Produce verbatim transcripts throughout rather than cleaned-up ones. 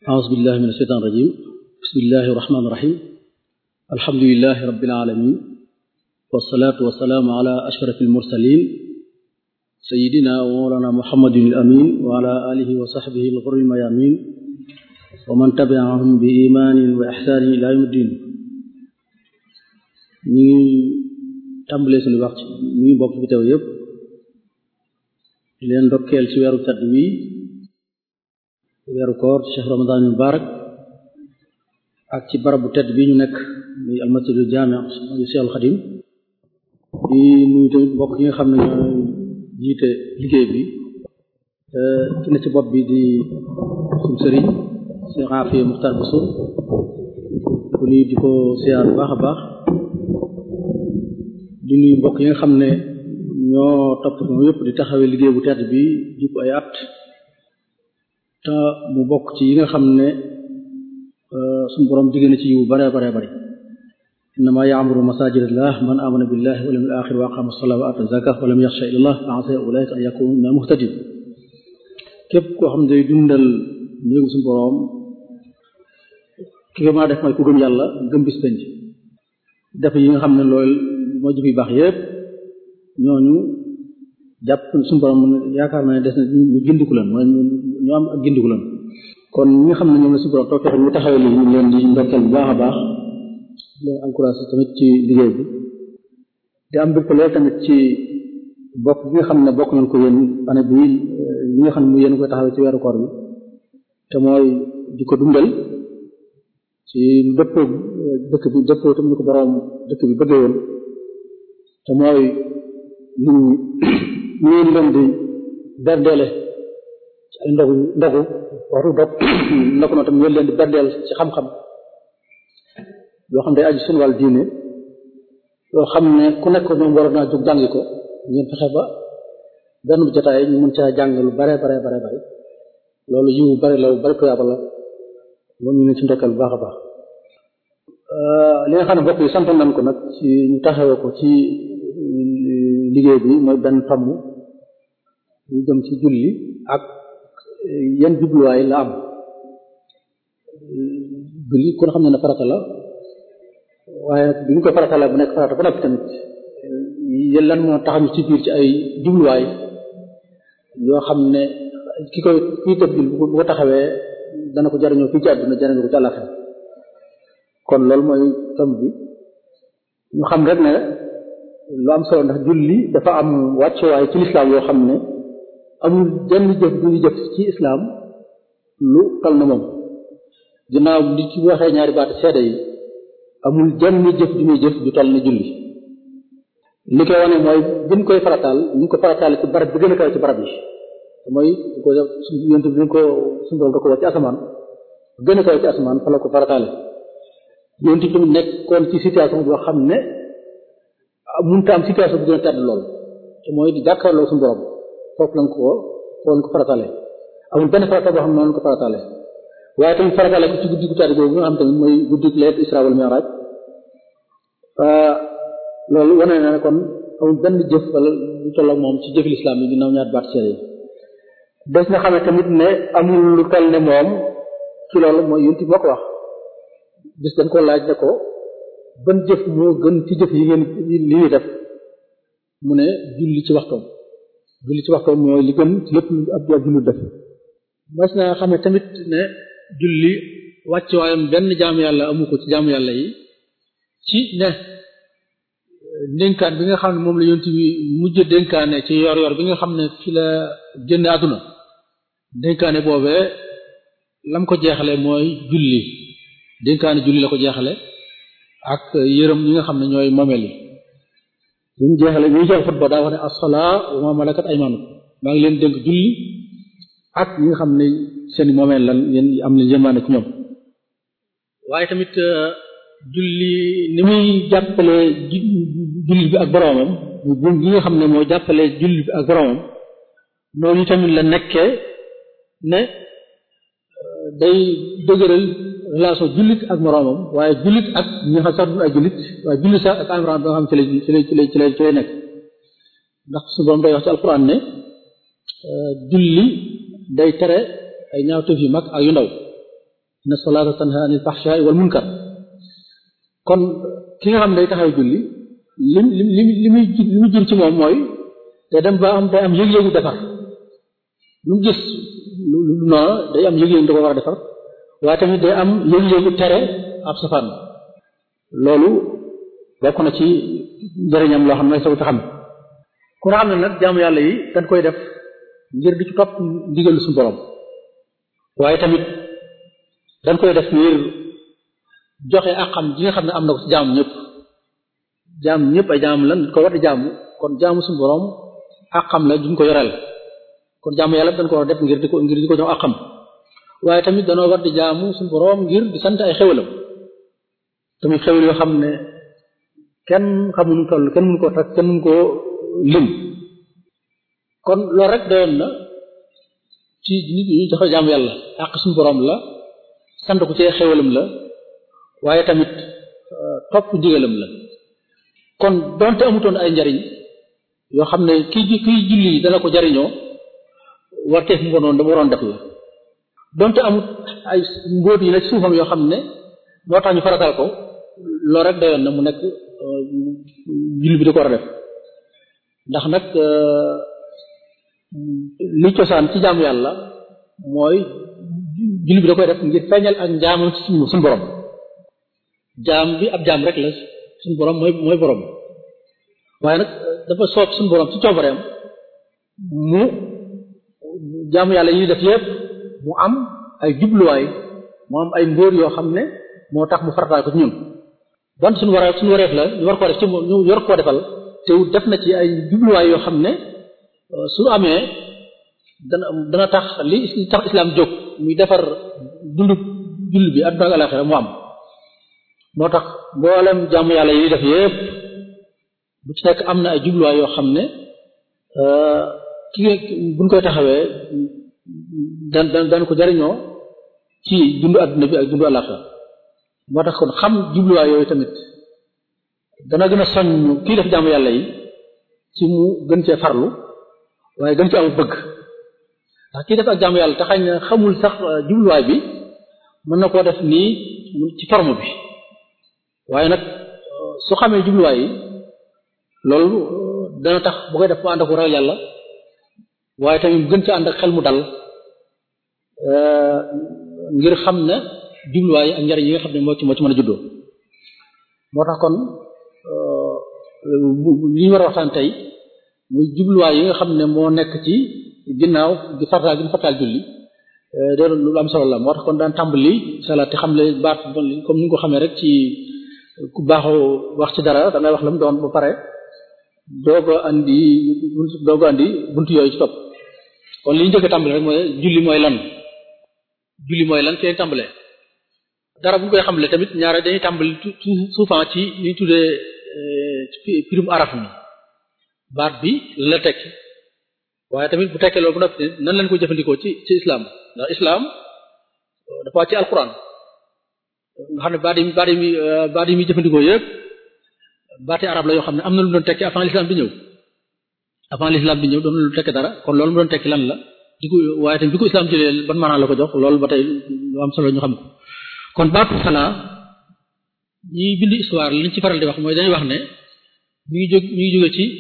أعوذ بالله من الشيطان الرجيم بسم الله الرحمن الرحيم الحمد لله رب العالمين والصلاة والسلام على أشرف المرسلين سيدنا ومولانا محمد الأمين وعلى آله وصحبه الغر الميامين ومن تبعهم بإيمان وإحسان إلى يوم الدين. ñi ngi tàmbalee suñu wax ñi ngi bokk fi teew yépp leen ndokkeel ci weeru tedd wi weeru koor cheikh ramadan mubarak ak ci barab bu tedd bi ñu nekk muy almasjidul jaami yu Seexul Xadim di nuyu tamit mbokk yi nga xam ne ñooy jiite liggéey bi te ki ne ci bopp bi di suñu sëriñ Cheikh Afia Muxtar Bousso ku nuyu di ko siyaar bu baax a baax di nuyu mbokk yi nga xam ne ñoo topp moom yëpp di taxawee liggéey bu tedd bi di ko ay at te mu bokk ci yi nga xam ne suñu borom digg na ci yu bare bare bare innama ya'muru masajidallah man amana billahi wal yawmil akhir wa aqama as-salata wa ata az-zakata wa lam yakhsha illa Allah fa asa ulaika an yakunu minal muhtadin képp koo xam ne day dundal néegu suñu borom ki nga mën a def mooy ku gëm yàlla gëm bis penc def yi nga xam ne loolu moo jëf yu baax yépp ñooñu jàpp suñu borom yaakaar naa ne des na ñu gindiku leen mooy ñu am ak gindiku leen kon ñi nga xam ne ñoom la suñu borom toog fexe ñu taxawee lii ñu leen di ndokkeel bu baax a baax leen encouragé tamit ci liggéey bi di am mbégte loolu tamit ci bokk bi nga xam ne bokk nañ ko yéen année bi li nga xam ne mu yéen koy taxawee ci weeru koor bi te mooy di ko dundal ci dëppoo dëkk bi dëppoo tamit ñu ko borom dëkk bi bëggee woon te mooy ñu ñu leen leen di berdeele ci ay ndogu ndogu waru dog ndok na tam ñu leen di berdeel ci xam-xam yoo xam ne day aju seen wàll diine yoo xam ne ku nekk ñoom war naa jóg jàngi ko ngeen fexe ba benn bu jotaay ñu mën caa jàng lu bare bare bare bare loolu yiw bari la bari ko yàlla la loolu ñu ne ci ndokkal bu baax a baax li nga xam ne bokk yi sant nañ ko nag ci ñu taxawee ko ci liggéey bi mooy benn tomb ñu jëm ci julli ak yan jubluwaay la am julli kon xam ne ne farata la waaye bi ñu ko farata la bu nekk farata ba noppi tamit yéen lan moo tax ñu ci biir ci ay jubluwaay yoo xam ne ki koy kii tëb julli bu ko taxawee dana ko jariñoo fii ci àdduna jariñoo ko ci àllaxira kon loolu mooy tomb bi ñu xam rek ne lu am solo ndax julli dafa am wàccuwaay ci lislaam yoo xam ne amul jenn jëf bu ñu jëf ci islaam lu tal na moom ginnaaw li ci waxee ñaari baati seede yi amul jenn jëf ju muy jëf ju tal na julli li koy wane mooy buñ koy farataal ñu ko farataal ci barab bi gën a kaw ci barab yi mooy ko yonent bi ko suñu borom da ko wax ci asamaan gën a kaw ci asamaan fa la ko farataale yonent bi nekkoon ci situation boo xam ne mënta am situation bu gën a tedd loolu te mooy di jàkkaarloo suñu borom foofu lañ ko foofu lañ ko farataale amul benn farata boo xam ne noonu ko farataale waaye tamit farataale ko ci guddi gu tedd boobu nga xam tamit mooy guddi laylat Isra wal Mi'raj loolu wane na ne kon amul benn jëf wala lu tolloo moom ci jëfi lislaam yi ginnaaw ñaar baat seere yi des na xamee tamit ne amul lu toll ne moom ci loolu mooy yonent moo ko wax bis dañ ko laaj ne ko ban jëf moo gën ci jëf yi ngeen li ñuy def mu ne julli ci waxtoom julli ci waxtoom mooy li gën ci lépp ab ab julli def mas na xam ne tamit ne julli wàcc waayam benn jaamu yàlla amu ko ci jaamu yàlla yi ci ne dénkaan bi nga xam ne moom la yonent bi mujj dénkaane ci yor yor bi nga xam ne fi la génne àdduna dénkaane boobee lam ko jeexale mooy julli dénkaane julli la ko jeexale ak yërëm ñi nga xam ne ñooy momeel yi bu ñu jeexale ñu jeex xutba daa wax ne as-salaa wa ma malakat aymanukum maa ngi leen dénk julli ak ñi nga xam ne seen momeel lan yéen am leen yërmaane ci ñoom waaye tamit julli ni muy jàppale julli bi ak boroomam bu gi nga xam ne moo jàppale julli bi ak boroomam noonu tamit la nekkee ne day dëgëral relation jullit ak moroomam waaye jullit ak ñi nga xam sax du ay jullit waaye jullit sax ak environnement ba nga xam ci lay ci lay ci lay ci lay ci lay nekk ndax su borom day wax ci alxuraan ne julli day tere ay ñaawteef yu mag ak yu ndaw inna salata tanha anil fahsha'i wal munkar kon ki nga xam ne day taxaw julli lim lim lim li muy li muy jur ci moom mooy te dem ba am day am yëg-yëgu defar lu mu gis lu noonu day am yëg-yëgu da ko war a defar waaye tamit day am yëg-yëgu tere ab safaan loolu bokk na ci njëriñam loo xam ne saw ta xam ku nga xam ne nag jaamu yàlla yi dañ koy def ngir di ci topp ndigalu suñu borom waaye tamit dañ koy def ngir joxe àqam ji nga xam ne am na ko ci jaamu ñëpp jaamu ñëpp ay jaamu lan ko war di jaamu kon jaamu suñu borom àqam la duñ ko yoreel kon jaamu yàlla dañ ko war a def ngir di ko ngir di ko jox àqam waaye tamit danoo war di jaamu suñu borom ngir di sant ay xewalam tamit xewal yoo xam ne kenn xamuñu toll kenn mënu ko takk kenn mënu ko lim kon loolu rek doyoon na ci nit ñi joxe jaamu yàlla àq suñu borom la sant ko ci xewalam la waaye tamit topp digalam la kon donte amutoon ay njariñ yoo xam ne kii kii julli dana ko jariñoo warteef mu ko noonu dama waroon def la donte amut ay mbóot yi nag suufam yoo xam ne moo tax ñu faratal ko loolu rek doyoon na mu nekk julli bi da ko war a def ndax nag li cosaan ci jaamu yàlla mooy julli bi da koy def ngir feeñal ak njaamam ci suñu suñu borom jaam bi ab jaam rek la suñu borom mooy mooy borom waaye nag dafa soob suñu borom ci coobareem mu jaamu yàlla yi def yépp mu am ay jubluwaay mu am ay mbóor yoo xam ne moo tax mu farataal ko ci ñun bon suñu war suñu wareef la ñu war koo def ci ñu war koo defal te def na ci ay jubluwaay yoo xam ne su amee dana dana tax li tax islam jóg muy defar dundu julli bi àdduna ak alaxira mu am moo tax mboolem jaamu yàlla yi def yépp bu ci nekk am na ay jubluwaay yoo xam ne ki buñ koy taxawee dan dan dan ko jariñoo ci dundu àdduna bi ak dundu alaxira moo tax kon xam jubluwaay yooyu tamit dana gën a soññ kii def jaamu yàlla yi ci mu gën cee farlu waaye gën ci am bëgg ndax kii def ak jaamu yàlla te xañ na xamul sax jubluwaay bi mën na koo def nii ci forme bi waaye nag su xamee jubluwaay yi loolu dana tax bu koy def mu ànd ak ragal yàlla waaye tamit gën ci ànd ak xel mu dal ngir xam ne jubluwaay yi ak njariñ yi nga xam ne moo ci moo ci mën a juddoo moo tax kon li ñu war a waxtaan tey muy jubluwaay yi nga xam ne moo nekk ci ginnaaw di fartaal gi di fartaal julli doon lu am solo la moo tax kon daan tàmbali insha Allah te xam le baat comme ni nga ko xamee rek ci ku baaxoo wax ci dara da ngay wax la mu doon ba pare doog a andi doog a andi buntu yooyu ci topp kon li ñu njëkk a tàmbali rek mooy julli mooy lan julli mooy lan fee tàmbalee dara bu ñu koy xamle tamit ñaare dañuy tàmbali souvent ci li ñu tuddee pirum araf mi baat bi la tekki waaye tamit bu tekkee loolu bu noppi nan lañ ko jëfandikoo ci ci islam ndax islam dafa wàcc ci alquran nga xam ne baat yi baat yi baat yi muy jëfandikoo yëpp baati arab la yoo xam ne am na lu doon tekki avant l'islam bi ñëw avant l'islam bi ñëw doon na lu tekki dara kon loolu mu doon tekki lan la di ko waaye tamit bi ko islam jëlee ban maanaam la ko jox loolu ba tey lu am solo ñu xam ko kon baatu salaa ñi bind histoire liñ ci faral di wax mooy dañuy wax ne mi ngi jóg mi ngi jóge ci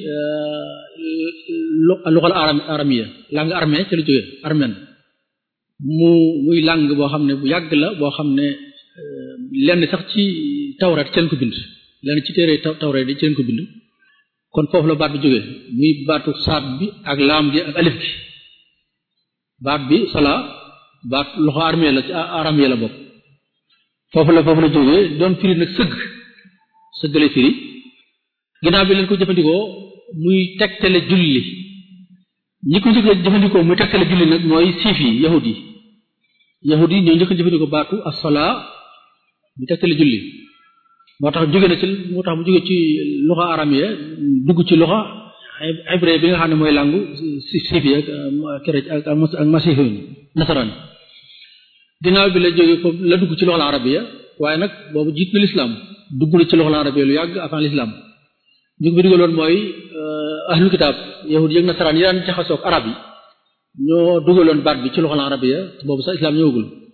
luxal aramiya langue armée ci la jóge arméne mu muy langue boo xam ne bu yàgg la boo xam ne lenn sax ci tawrat ci leen ko bind lenn ci téere tawrat yi ci leen ko bind kon foofu la baat bi jóge muy baatu saat bi ak laam gi ak alif gi baat bi salaa baat loxo armée la ci aramiya la bokk foofu la foofu la jógee doon firi nag sëgg sëgg lay firi ginnaaw bi leen ko jëfandikoo muy tegtale julli ñi ko njëkk a jëfandikoo muy tegtale julli nag mooy siif yi yahud yi yahud yi ñoo njëkk a jëfandikoo baatu as-salaa muy tegtale julli moo tax jóge na ci moo tax mu jóge ci luxa aramiya dugg ci luxa hébreu bi nga xam ne mooy langu siif yi ak kerec ak ak masiixi nasaraan ginnaaw bi la jóge foofu la dugg ci luxa arabiya waaye nag boobu jiit na l'islam dugg na ci luxa arabiya lu yàgg avant l'islam ñu ngi dugaloon mooy ahlul kitaab yahud yëg nasaraan yi daan jaxasoo ak arab yi ñoo dugaloon baat bi ci luxa arabiya te boobu sax islam ñëwagul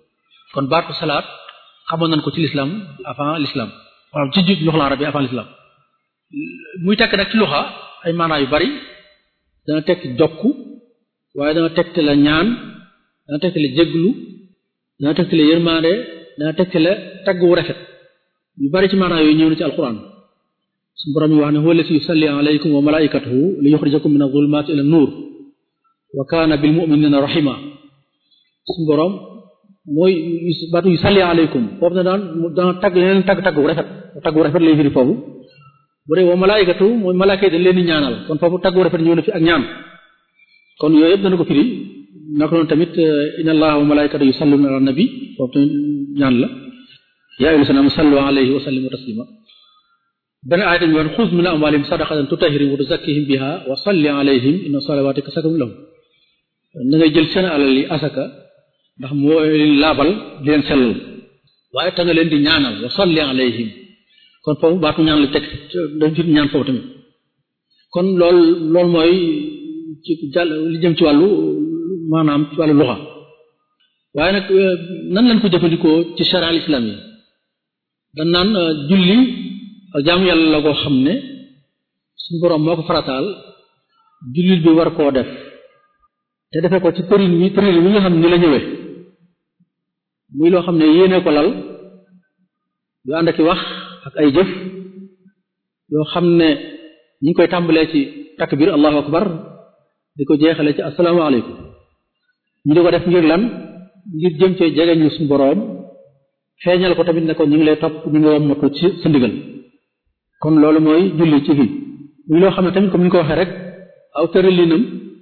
kon baatu salaat xamoon nañ ko ci l'islam avant l'islam maanaam ci jiit luxa arab bi avant l'islam muy tekk nag ci luxa ay maanaa yu bari dana tekki jokku waaye dana tekki la ñaan dana tekki la jégglu dana tekki la yërmaande dana tekki la tagg wu rafet yu bari ci maanaa yooyu ñëw na ci alquran suñu borom yi wax ne huwa allati yusalli alaykum wa malaikatuhu li yukhrijakum min adh-dhulumati ila an-nur wa kana bil mu'minina rahima suñu borom mooy baatu yusalli alaykum foofu na daan dana tagg leneen tagg tagg wu rafet tagg wu rafet lay firi foofu bu dee wa malaikatu mooy malaaka yi dañ leen di ñaanal kon foofu tagg wu rafet ñëw na fi ak ñaan kon yooyu yëpp dana ko firi naka noonu tamit inna allaha wa malaikatu yusalluna ala nabi foofu tamit ñaan la yaa ayyuhal lazina amanu sallu alayhi wa sallimu taslima benn aaya tamit wax xuz min amwalihim sadaqatan tutahhiruhum wa tuzakkihim biha wa salli alayhim inna salawatika sakanun lahum da ngay jël seen alal yi asaka ndax moo leen laabal di leen sellal waaye ta nga leen di ñaanal wa salli alayhim kon foofu baatu ñaan la teg dañ fi ñaan foofu tamit kon loolu loolu mooy ci jàll li jëm ci wàllu maanaam ci wàllu luxa waaye nag nan lañ ko jëfandikoo ci sharia al islam yi dañ naan julli ak jaamu yàlla la koo xam ne suñu boroom moo ko farataal jullit bi war koo def te defee ko ci tërin wi tërin wi nga xam ne ni la ñëwee muy loo xam ne yéene ko lal yu ànd ak i wax ak ay jëf yoo xam ne ñu ngi koy tàmbalee ci takbir allahu akbar di ko jeexale ci assalaamu alaykum ñu di ko def ngir lan ngir jëm cee jegeñu suñu boroom feeñal ko tamit ne ko ñu ngi lay topp ñu ngi wommatu ci sa ndigal kon loolu mooy julli ci fii muy loo xam ne tamit comme ni ñu ko waxee rek aw tëralinam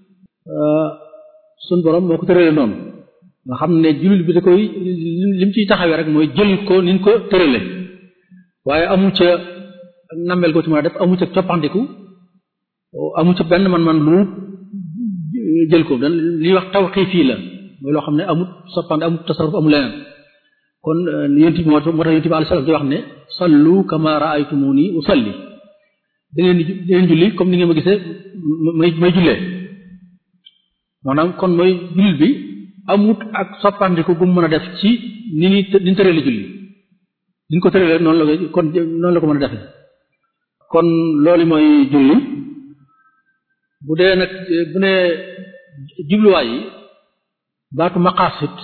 suñu boroom moo ko tërale noonu nga xam ne jullit bi da koy lim ciy taxawee rek mooy jël ko ni ñu ko tërale waaye amu ca nammeel ko ci mën a def amu ca coppandiku amu ca benn man-man lu jël ko dan li wax tawqiif fii la mooy loo xam ne amut soppandi amut tasarruf amul leneen kon yonent bi moo tax moo tax yonent bi alayhi salaam di wax ne sallu kama ra'aytumuni usalli da ngeen di da ngeen julli comme ni ngeen ma gisee may may jullee maanaam kon mooy jullit bi amut ak soppandiku bu mu mën a def ci ni ni ni ñu tërale julli ni ñu ko tërale noonu la ko kon noonu la ko mën a defee kon loolu mooy julli bu dee nag bu ne jubluwaay yi baatu maqasid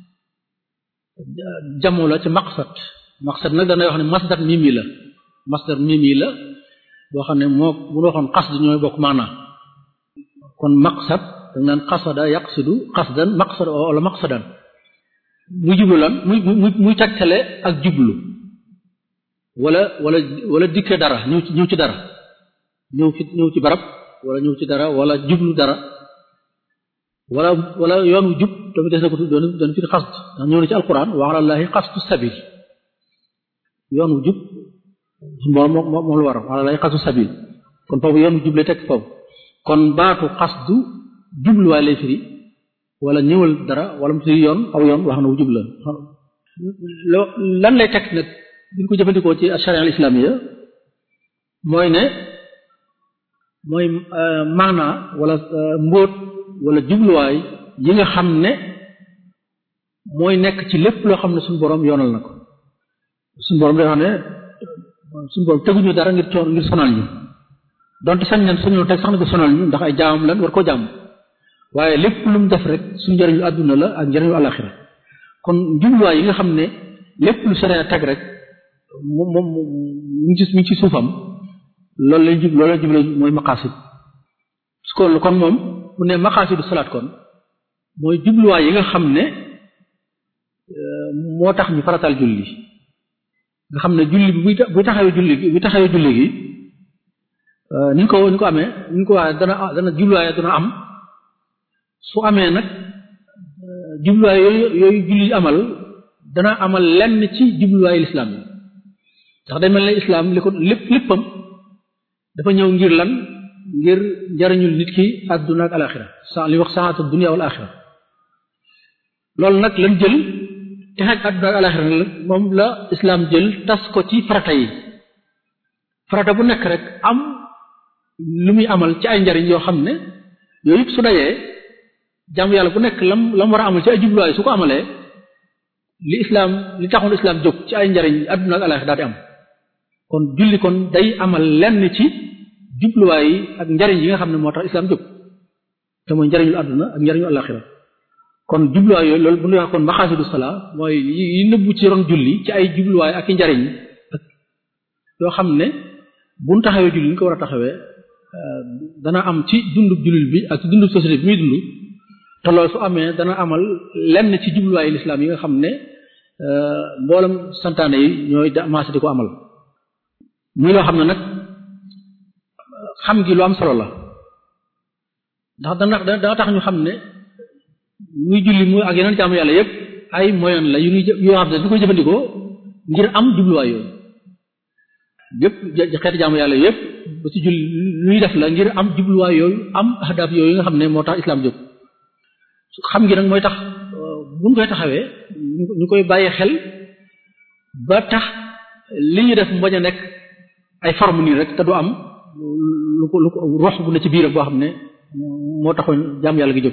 jamu la ci maqsad maqsad nag danay wax ne masdar mimi la masdar mimi la boo xam ne moo bu waxoon qasd ñooy bokk maanaa kon maqsad dañ naan qasada yaqsidu qasdan maqsad wala maqsadan muy jublu lan muy muy muy tegtale ak jublu wala wala wala dikke dara ñëw ci ñëw ci dara ñëw ci ñëw ci barab wala ñëw ci dara wala jublu dara wala wala yoon wu jub tamit des na ko doon doon fi xasd ndax ñëw na ci alquran wa ala llahi qasdu sabil yoon wu jub su moom moom moom la war wa ala llahi qasdu sabil kon foofu yoon wu jub lay teg foofu kon baatu xasdu jubluwaay lay firi wala ñëwal dara wala mu firi yoon aw yoon wax na wu jub la loo lan lay teg nag bi ñu ko jëfandikoo ci sharia al islamiyya mooy ne mooy maanaa wala mbóot wala jubluwaay yi nga xam ne mooy nekk ci lépp loo xam ne suñu borom yoonal na ko suñu borom day wax ne suñu borom teguñu dara ngir coon ngir sonal ñu donte sañ nañ suñu teg sax na ko sonal ñu ndax ay jaamam lan war koo jaam waaye lépp lu mu def rek suñu njëriñu àdduna la ak njëriñu àllaxira kon jubluwaay yi nga xam ne lépp lu sharia teg rek moom moom mu ngi ci mu ngi ci suufam loolu lay jub loolu lay jublu mooy maqasid su ko kon moom mu ne maqasidu salaat kon mooy jubluwaay yi nga xam ne moo tax ñu faratal julli nga xam ne julli bi buy taxawee julli gi buy taxawee julli gi ni ñu ko ni ñu ko amee ni ñu ko waxee dana dana jubluwaay dana am su amee nag jubluwaay yooyu yooyu julli amal dana amal lenn ci jubluwaayu lislaam yi ndax day mel ne islaam li ko lépp léppam dafa ñëw ngir lan ngir njariñul nit ki àdduna ak alaxira sa li wax saatu dunya wal axira loolu nag lan jël te xaj àdduna ak alaxira nag moom la islaam jël tas ko ci farata yi farata bu nekk rek am lu muy amal ci ay njariñ yoo xam ne yooyu yëpp su dajee jaamu yàlla bu nekk lam lam war a amal ci ay jubluwaay su ko amalee li islam li taxoon islam jóg ci ay njariñ adduna ak alaxira daal di am kon julli kon day amal lenn ci jubluwaay yi ak njariñ yi nga xam ne moo tax islam jóg te mooy njariñul adduna ak njariñu alaxira kon jubluwaay yooyu loolu bu ñu wax kon maqaasidu salaa mooy yi nëbbu ci ron julli ci ay jubluwaay ak i njariñ ak yoo xam ne bu ñu taxawee julli ñu ko war a taxawee dana am ci dundu jullit bi ak ci dundu société bi muy dund te loolu su amee dana amal lenn ci jubluwaayu lislaam yi nga xam ne mboolem santaane yi ñooy maase di ko amal muy loo xam ne nag xam gi lu am solo la ndax dana dana tax ñu xam ne muy julli muy ak yeneen jaamu yàlla yépp ay moyen la yu ñuy yoo xam ne du koy jëfandikoo ngir am jubluwaay yooyu yépp xeeti jaamu yàlla yépp ba ci julli luy def la ngir am jubluwaay yooyu am ahdaaf yooyu nga xam ne moo tax islam jóg xam gi nag mooy tax buñ koy taxawee ñu koy bàyyi xel ba tax li ñu def mbañ a nekk ay forme nii rek te du am lu ko lu ko rox bu ne ci biir boo xam ne moo taxoon jaam yàlla gi jóg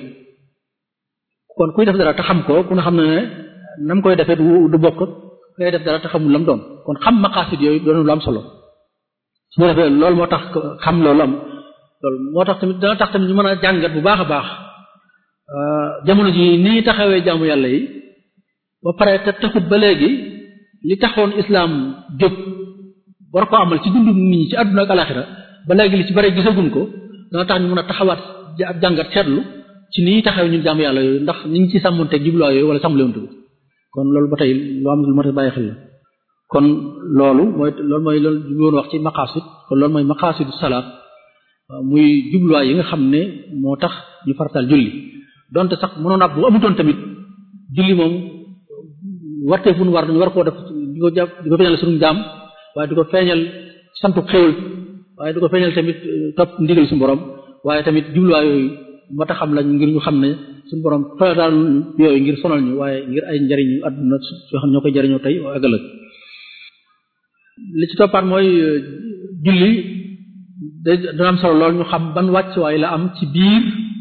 kon kuy def dara te xam ko ku nga xam ne ne nam koy defee du bokk ngay def dara te xamul lam doon kon xam maqaasid yooyu doon lu am solo su ko defee loolu moo tax xam loolu am loolu moo tax tamit dana tax tamit ñu mën a jàngat bu baax a baax jamono ji nii taxawee jaamu yàlla yi ba pare te taxut ba léegi li taxoon islam jóg war ko amal ci dundu nit ñi ci àdduna ak alaxira ba léegi li ci bare gisaguñ ko dana tax ñu mën a taxawaat ab jàngat seetlu ci nii taxawee ñun jaamu yàlla yooyu ndax ñu ngi ci sàmmonteeg jubluwaay yooyu wala sàmmlewunte ko kon loolu ba tey lu am lu mat a bàyyi xel la kon loolu mooy loolu mooy loolu jubloon wax ci maqaasid kon loolu mooy maqaasidu salaat muy jubluwaay yi nga xam ne moo tax ñu farataal julli donte sax mënoon ab bu amutoon tamit julli moom warte fu nu war dañu war koo def di ko jàpp di ko feeñal suñu jaam waaye di ko feeñal santu xéwal waaye di ko feeñal tamit topp ndigal suñu borom waaye tamit jubluwaay yooyu moo tax xam lañ ngir ñu xam ne suñu borom farataal yooyu ngir sonal ñu waaye ngir ay njariñu àdduna yoo xam ne ñoo koy jariñoo tey ak ëllëg li ci toppaat mooy julli day dana am solo lool ñu xam ban wàccuwaay la am ci biir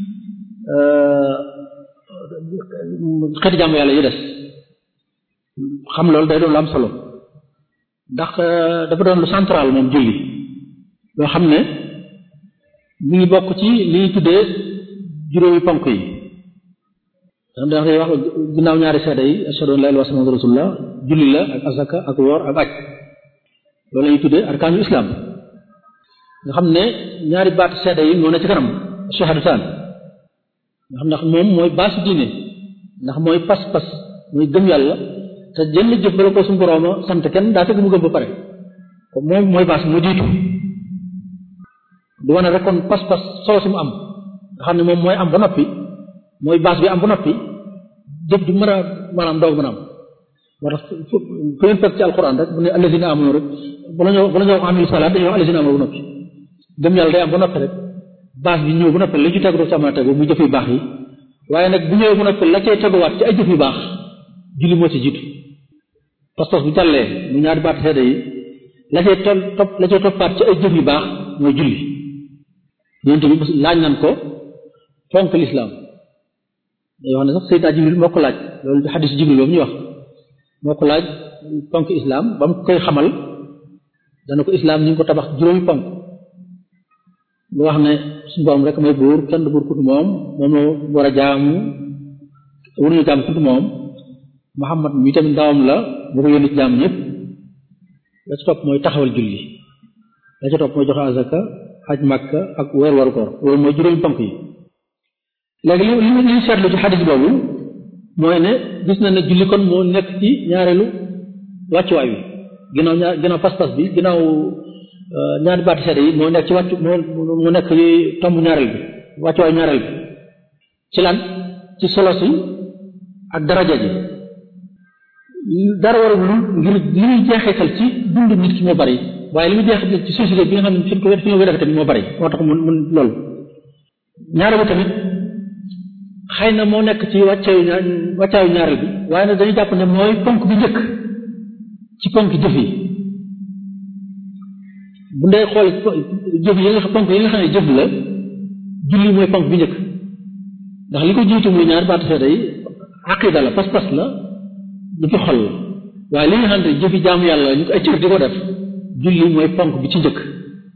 xeeti jàmm yàlla yi des xam loolu day doon lu am solo ndax dafa doon lu central moom julli loo xam ne mu ngi bokk ci li ñuy tuddee juróomi ponk yi ndax day wax ginnaaw ñaari seede yi ashhadu an la ilaha illallah wa rasulullah julli la ak azaka ak woor ak aj loolu la ñuy tuddee arkaanul islam nga xam ne ñaari baat seede yi moo ne ci kanam shahadataan nga xam ndax moom mooy baasu diine ndax mooy pas-pas mooy gëm yàlla te jënd jëf bala ko suñu borooma sant kenn daa fekk mu gëm ba pare kon moom mooy baas mu jiitu du wane rek kon pas-pas solo su mu am nga xam ne moom mooy am ba noppi mooy baas bi am ba noppi jëf du mën a maanaam doog mën a am moo tax fu ngeen fekk ci alxuraan rek bu ne allazina amanu rek bala ñoo bala ñoo amilu salaat dañoo wax allazina amanu ba noppi gëm yàlla day am ba noppi rek baas bi ñëw ba noppi la ci tegu doo ci am a tegu muy jëf yu baax yi waaye nag bu ñëwee ba noppi la cay teguwaat ci ay jëf yu baax julli moo ci jiitu pas-pas bu jàllee mu ñaari baat seede yi la cay topp la cay toppaat ci ay jëf yu baax mooy julli yonent bi laaj nañ ko fonk lislaam day wax ne sax Seydina Jibril moo ko laaj loolu bi xadiis Jibril boobu ñuy wax moo ko laaj ponk islaam ba mu koy xamal dana ko islaam ñu ngi ko tabax juróomi ponk lu wax ne suñu borom rek mooy buur kenn du buur ku moom moom la war a jaamu waruñu jaam ku moom Muhammad mi tamit ndawam la bu ko yónni ci jaam ñëpp la ci topp mooy taxawal julli la ci topp mooy joxe azaka aj makka ak weer waru koor loolu mooy juróomi ponk yi léegi li li ñu seetlu ci xadis boobu mooy ne gis na ne julli kon moo nekk ci ñaareelu wàccuwaay bi ginnaaw ñaar ginnaaw pas-pas bi ginnaaw ñaari baati seede yi moo nekk ci wàccu moo moo nekk ci tomb ñaareel bi wàccuwaayu ñaareel bi ci lan ci solo si ak daraja ji dara warul lu ngir li muy jeexital ci dundu nit ki moo bari waaye li muy jeexital ci société bi nga xam ne fi ko fi ñu ko def tamit moo bari moo tax mun mun loolu ñaareelu tamit xëy na moo nekk ci wàccaayu ñaar wàccaayu ñaareel bi waaye nag dañu jàpp ne mooy ponk bi njëkk ci ponk jëf yi bu ndee xool jëf yi nga ponk yi nga xam ne jëf la julli mooy ponk bi njëkk ndax li ko jiitu muy ñaar baatu seede yi aqida la pas-pas la lu fi xol la waaye li nga xam ne jëfi jaamu yàlla ñu ko ay cër di ko def julli mooy ponk bi ci njëkk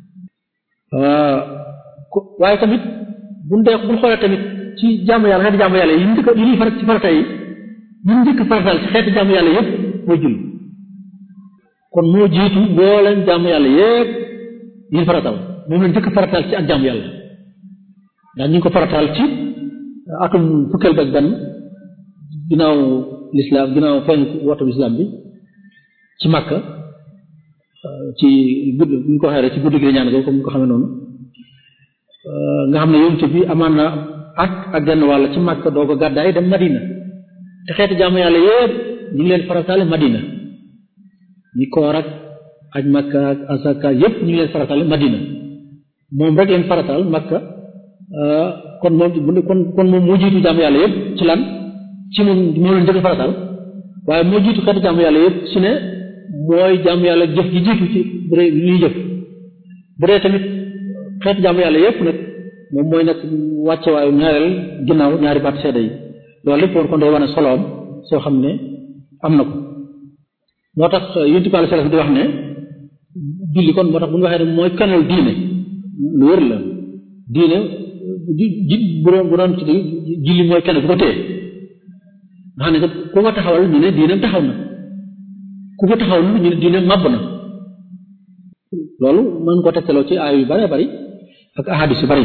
waaye tamit buñ dee buñ xoolee tamit ci jaamu yàlla xeeti jaamu yàlla yi ñu njëkk yi ñuy faral ci farata yi ñu njëkk farataal ci xeeti jaamu yàlla yëpp mooy julli kon moo jiitu mbooleem jaamu yàlla yëpp yi farataal moom la njëkk farataal ci ak jaamu yàlla ndax ñu ngi ko farataal ci atum fukkeel ba ak benn ginnaaw lislaam ginnaaw feeñ wootu lislaam bi ci Makka ci guddi bu ñu ko waxee rek ci guddi gi ñaan ko comme ñu ko xamee noonu nga xam ne yonent bi amaan na at ak genn wàll ci Makka doo ko gàddaay dem Madina te xeeti jaamu yàlla yëpp ñu ngi leen farataale Madina ñi koor ak aj Makka ak asaka yëpp ñu ngi leen farataale Madina moom rek leen farataal Makka kon moom kon kon moom moo jiitu jaamu yàlla yëpp ci lan ci moom moo leen njëkk farataal waaye moo jiitu xeeti jaamu yàlla yëpp ci ne mooy jaamu yàlla jëf gi jiitu ci bu dee ñuy jëf bu dee tamit xeeti jaamu yàlla yëpp nag moom mooy nag wàcce waayu ñaareel ginnaaw ñaari baat seede yi loolu lépp woon kon day wane soloom soo xam ne am na ko moo tax yonent bi sallallahu alayhi wasallam di wax ne julli kon moo tax bu ñu waxee ne mooy kanal diine lu wër la diine ji bu doon bu doon ci julli mooy kenn bu ko téye nga xam ne ku ko taxawal ñu ne diine taxaw na ku ko taxawal ñu ne diine màbb na loolu mën ko tegtaloo ci aay yu bare bari ak ahadis yu bari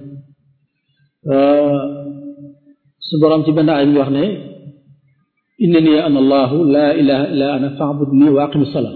su borom ci benn aay bi wax ne innani ana allahu la ilaha illa ana fa'budni wa aqimi salaa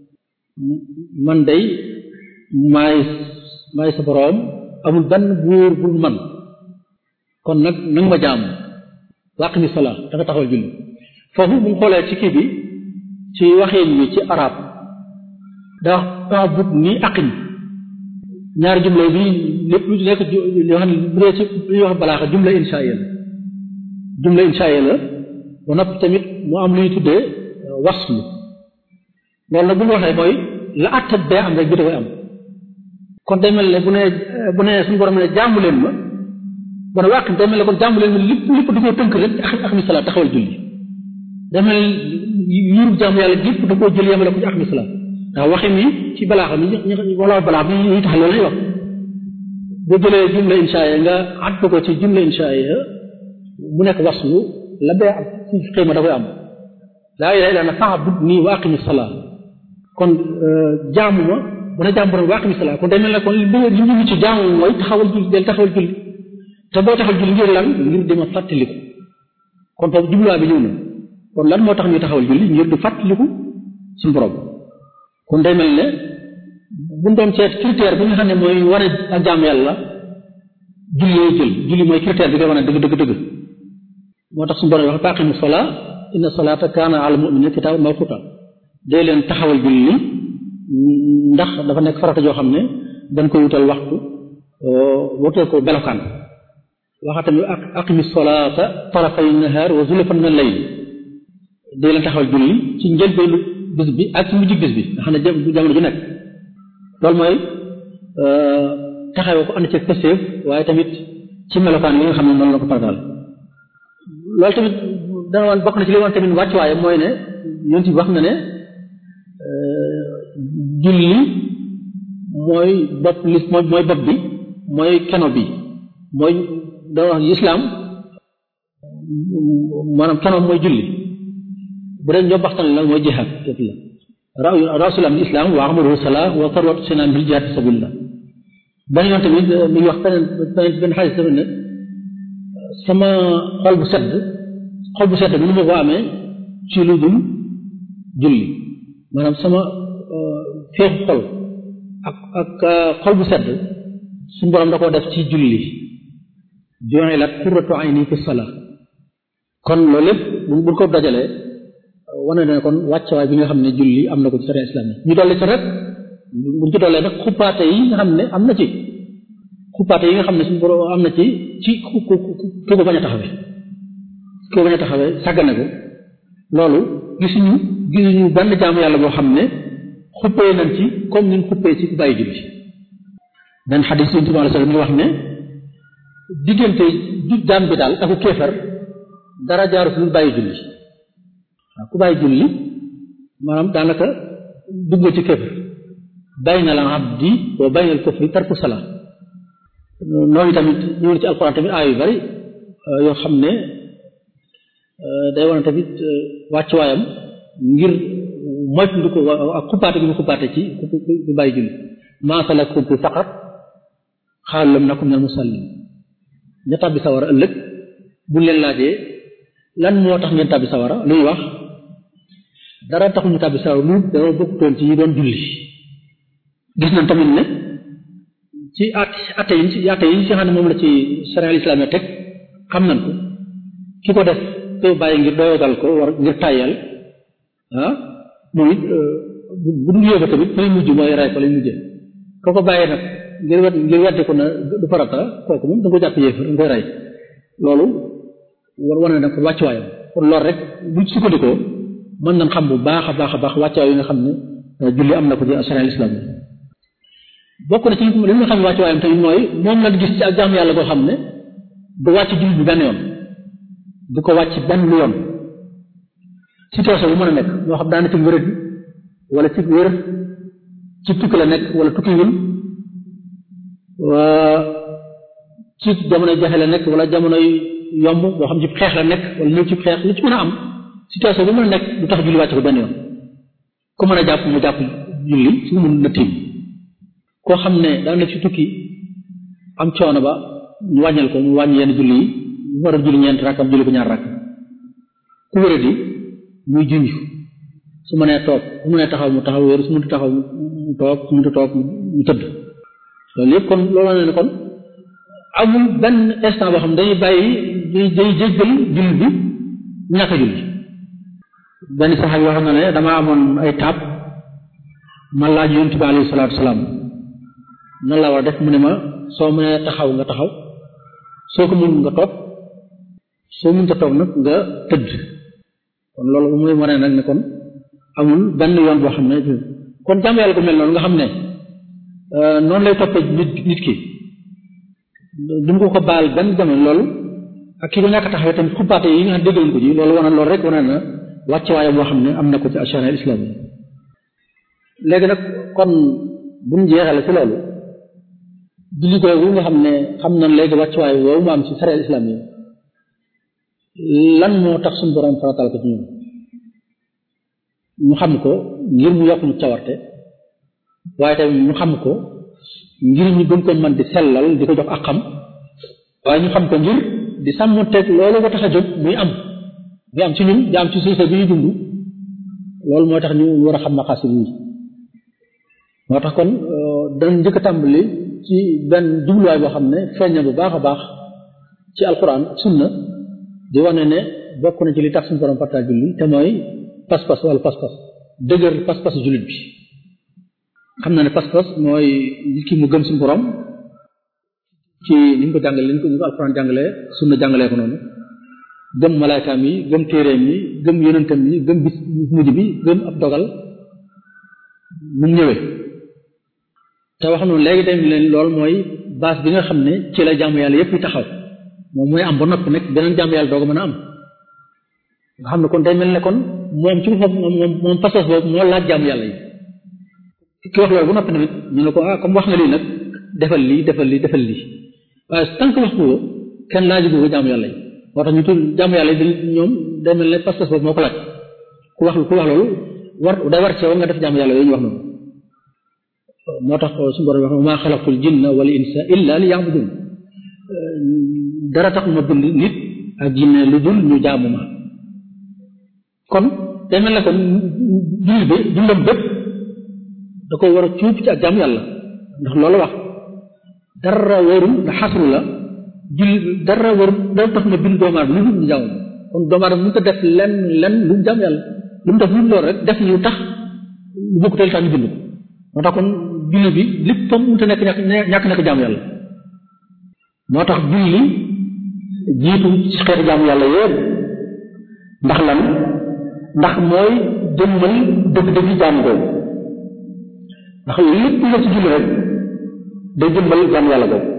man day maay maay sa borom amul benn buur bu man kon nag nanga ma jaamu wa aqimi salaa da nga taxawal julli foofu bu ñu xoolee ci kii bi ci waxeen wi ci arab da wax fa'budni aqim ñaari jumla bi lépp lu nekk yoo xam ne bu dee ci lu ñuy wax balaaxa jumla inshaa'iyya la jumla inshaa'iyya la ba noppi tamit mu am lu ñuy tuddee waslu loolu nag bu ñu waxee mooy la attat bee am rek bi dafay am kon day mel ne bu ne bu ne suñu borom ne jaamu leen ma bu ne wàq day mel ne kon jaamu leen ma lépp lépp da koo tënk rek ak mi salaat taxawal julli day mel ne yuuru jaamu yàlla lépp da koo jël yemale ko ci ak mi salaat ndax waxi mi ci balaaxa mi ñi wala balaax mi ñuy tax loolu lay wax boo jëlee jumla inshaa'iyya nga àtt ko ci jumla inshaa'iyya mu nekk waslu la bee am ci xëyma da koy am laa ilaaha illa anta fa'budni wa aqimi salaa kon jaamu ma bu ne jaamu borom wa aqimi salaa kon day mel ne kon li li ñu ci jaamu mooy taxawal julli del taxawal julli te boo taxawal julli ngir lan ngir dima fàttaliku kon foofu jubluwaay bi ñëw na kon lan moo tax ñuy taxawal julli ngir di fàttaliku suñu borom kon day mel ne buñ doon seet critère bi nga xam ne mooy wane ak jaamu yàlla julli lay jël julli mooy critère bi ngay wane dëgg dëgg dëgg moo tax suñu borom wax aqimu salaa inna salaata kaana ala mu'minina kitaaban mawquuta dee leen taxawal julli ndax dafa nekk farata joo xam ne dañ koy wutal waxtu wutal ko belokaan waxa tamit aqimi salaata tarafay nahaar wa zulafan min al-layl dee leen taxawal julli ci njëlbeelu bis bi ak ci mujj bis bi nga xam ne jamono ju nekk loolu mooy taxawee ko ànd ci pëseef waaye tamit ci melokaan yi nga xam ne noonu la ko farataal loolu tamit dana woon bokk na ci li woon tamit wàcc waaye mooy ne yonent bi wax na ne julli mooy bopp li mooy bopp bi mooy keno bi mooy da wax islam maanaam keno mooy julli bu dee ñoo baxtan la mooy jihaad képp la rasul am islam wa amaruhu salaa wa tarwatu sinaan bil jihaad fi sabilillah benn yoon tamit mi ngi wax beneen benn xaalis tamit ne sama xol bu sedd xol bu sedd bi nu ma ko amee ci lu dul julli maanaam sama feexu xol ak ak xol bu sedd suñu borom da koo def ci julli ju'ilat qurratu ayni fi salaa kon loolu lépp bu ko dajalee wane na kon wàccawaay bi nga xam ne julli am na ko ci sariya islam yi ñu dolli ci rek buñ ci dollee nag xuppaate yi nga xam ne am na ci xuppaate yi nga xam ne suñu borom am na ci ci ku ku ku ko bañ a taxawee ku ko bañ a taxawee sàggane ko loolu gisuñu gisuñu benn jaamu yàlla boo xam ne xuppee nañ ci comme ni ñu xuppee ci ku bàyyi julli benn xadis yi sallallahu alayhi wasallam ñu wax ne diggante jaam bi daal ak kéefar dara jaaru fi lu bàyyi julli waaw ku bàyyi julli maanaam daanaka dugg ci kéefër bayna al abdi wa bayna al kufri tarku salaa noonu tamit ñëw na ci alxuraan tamit aay yu bari yoo xam ne day wane tamit wàccuwaayam ngir moytu ko ak xuppaate gi mu xuppaate ci ku bàyyi julli maa salakakum fi saqar qaalu lam naku minal musallin ña tàbbi sawara ëllëg buñ leen laajee lan moo tax ngeen tàbbi sawara lu ñuy wax dara taxuñu tàbbi sawara lu dara bokkutoon ci yi doon julli gis nañ tamit ne ci at atte yi ci atte yi ci xam ne moom la ci sharia islam teg xam nañ ko ki ko def te bàyyi ngir doyadal ko war ngir tàyyal ah moom it bu dul yóbba tamit fay mujj mooy ray ko lay mujjee ko ko bàyyee nag ngir wet ngir weddi ko na du farata kooku moom da nga ko jàpp yéefar da nga koy rey loolu war wane na ko wàccuwaayam kon loolu rek buñ sukkandikoo mën nañ xam bu baax a baax a baax wàccuwaay yi nga xam ne julli am na ko ci sharia islam yi bokk na ci li nga xam ne wàccuwaayam tamit mooy moom lañ gis ci ak jaam yàlla boo xam ne du wàcc julli bi benn yoon du ko wàcc benn lu yoon situation bu mën a nekk moo xam daana ci wérad bi wala ci wér ci tukki la nekk wala tukkiwul ci jamonoy jafe la nekk wala jamonoy yomb boo xam ci xeex la nekk wala ñëw ci xeex lu ci mën a am situation bu mën a nekk du tax julli wàcc ko benn yoon ku mën a jàpp mu jàpp julli su mun na tiim koo xam ne daan na ci tukki am coono ba ñu wàññal ko mu wàññi yenn julli yi mu war a julli ñeent rakk am julli ko ñaar rakk ku wéra di muy junj su ma nee toog su ma nee taxaw mu taxaw wéeru su mënta taxaw mu toog su mënta toog mu tëdd loolu yëpp kon loolu ne kon amul benn instant boo xam ne dañuy bàyyi day day jéggal julli bi ñàkk a julli benn saxaab yoo xam ne ne damaa amoon ay taab ma laaj yonent bi alayhi salaatu salaam nan la war a def mu ne ma soo mënee taxaw nga taxaw soo ko mënul nga toog soo mënta toog nag nga tëdd kon loolu muy wane nag ne kon amul benn yoon boo xam ne kon jàmm yàlla ko mel noonu nga xam ne noonu lay toppee nit nit ki duñ ko ko baal benn jamono loolu ak ki ko ñàkk a taxawee tamit xuppaate yi nga xam déggaluñ ko ji loolu wane loolu rek wane na wàcce waaye boo xam ne am na ko ci sharia islam yi léegi nag kon buñ jeexale ci loolu julli googu nga xam ne xam nañ léegi wàcce waaye woowu mu am ci sharia islam yi lan moo tax suñu borom faratal ko ci ñun ñu xam ko ngir mu yokk ñu cawarte waaye tamit ñu xam ko ngir ñu gën ko mën di sellal di ko jox ak xam waaye ñu xam ko ngir di sàmmonteeg loolu ko tax a jóg muy am muy am ci ñun di am ci suuf bi ñu dund loolu moo tax ñu war a xam maqasid yi moo tax kon danañ njëkk a tàmbali ci benn jubluwaay boo xam ne feeñ na bu baax a baax ci alquran sunna di wane ne bokk na ci li tax suñu borom partage julli te mooy pas-pas wala pas-pas dëgër pas-pas jullit bi xam na ne pas-pas mooy nit ki mu gëm suñu borom ci ni ñu ko jàngalee ni ko ñu ko alquran jàngalee sunna jàngalee ko noonu gëm malaaykaam yi gëm téereem yi gëm yonentam yi gëm bis mujj bi gëm ab dogal mu ñëwee te wax noonu léegi tamit leen loolu mooy base bi nga xam ne ci la jaamu yàlla yépp yi taxaw moom mooy am ba noppi nag beneen jaamu yàlla doo ko mën a am nga xam ne kon day mel ne kon moom ci boppam moom moom pas-pas boobu moo laaj jaamu yàlla yi ki wax loolu bu noppi tamit ñu ne ko ah comme wax nga lii nag defal lii defal lii defal lii waaye tant que wax ko kenn laaju ko jaamu yàlla yi moo tax ñu tudd jaamu yàlla yi ñoom day mel ne pas-pas boobu moo ko laaj ku wax ku wax loolu war day war ci yow nga def jaamu yàlla yooyu ñu wax noonu moo tax suñu borom wax maa xalaqtul jinna wal insa illa li ya'budun dara tax ma bind nit ak jinne lu dul ñu jaamu ma kon day mel ne kon julli bi dundam bépp da ko war a cuub ci ak jaamu yàlla ndax loolu wax dara warul nga xasru la julli dara warul dara tax ma bind doomu aadama lu dul ñu jaamu kon doomu aadama mënut a def lenn lenn lu mu jaamu yàlla lu mu def lu loolu rek def ñu tax lu bokk teel tax ñu bind ko moo tax kon julli bi léppam mënut a nekk ñàkk ñàkk nekk jaamu yàlla moo tax julli jiitu ci xeetu jaamu yàlla yépp ndax lan ndax mooy jëmmal dëgg-dëgg jaamu boobu ndax lépp la ci julli rek day jëmmal jaamu yàlla boobu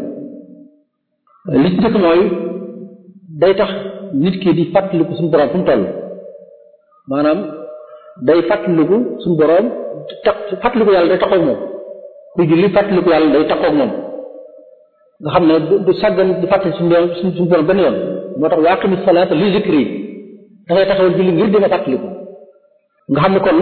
li ci njëkk mooy day tax nit ki di fàttaliku suñu borom fu mu toll maanaam day fàttaliku suñu boroom tax fàttaliku yàlla day taxaw moom kuy julli fàttaliku yàlla day taxaw moom nga xam ne du sàggan di fàttali suñu boroom suñu boroom benn yoon moo tax wa aqimi salaata li zikri dafay taxawal julli ngir dina fàttaliku nga xam ne kon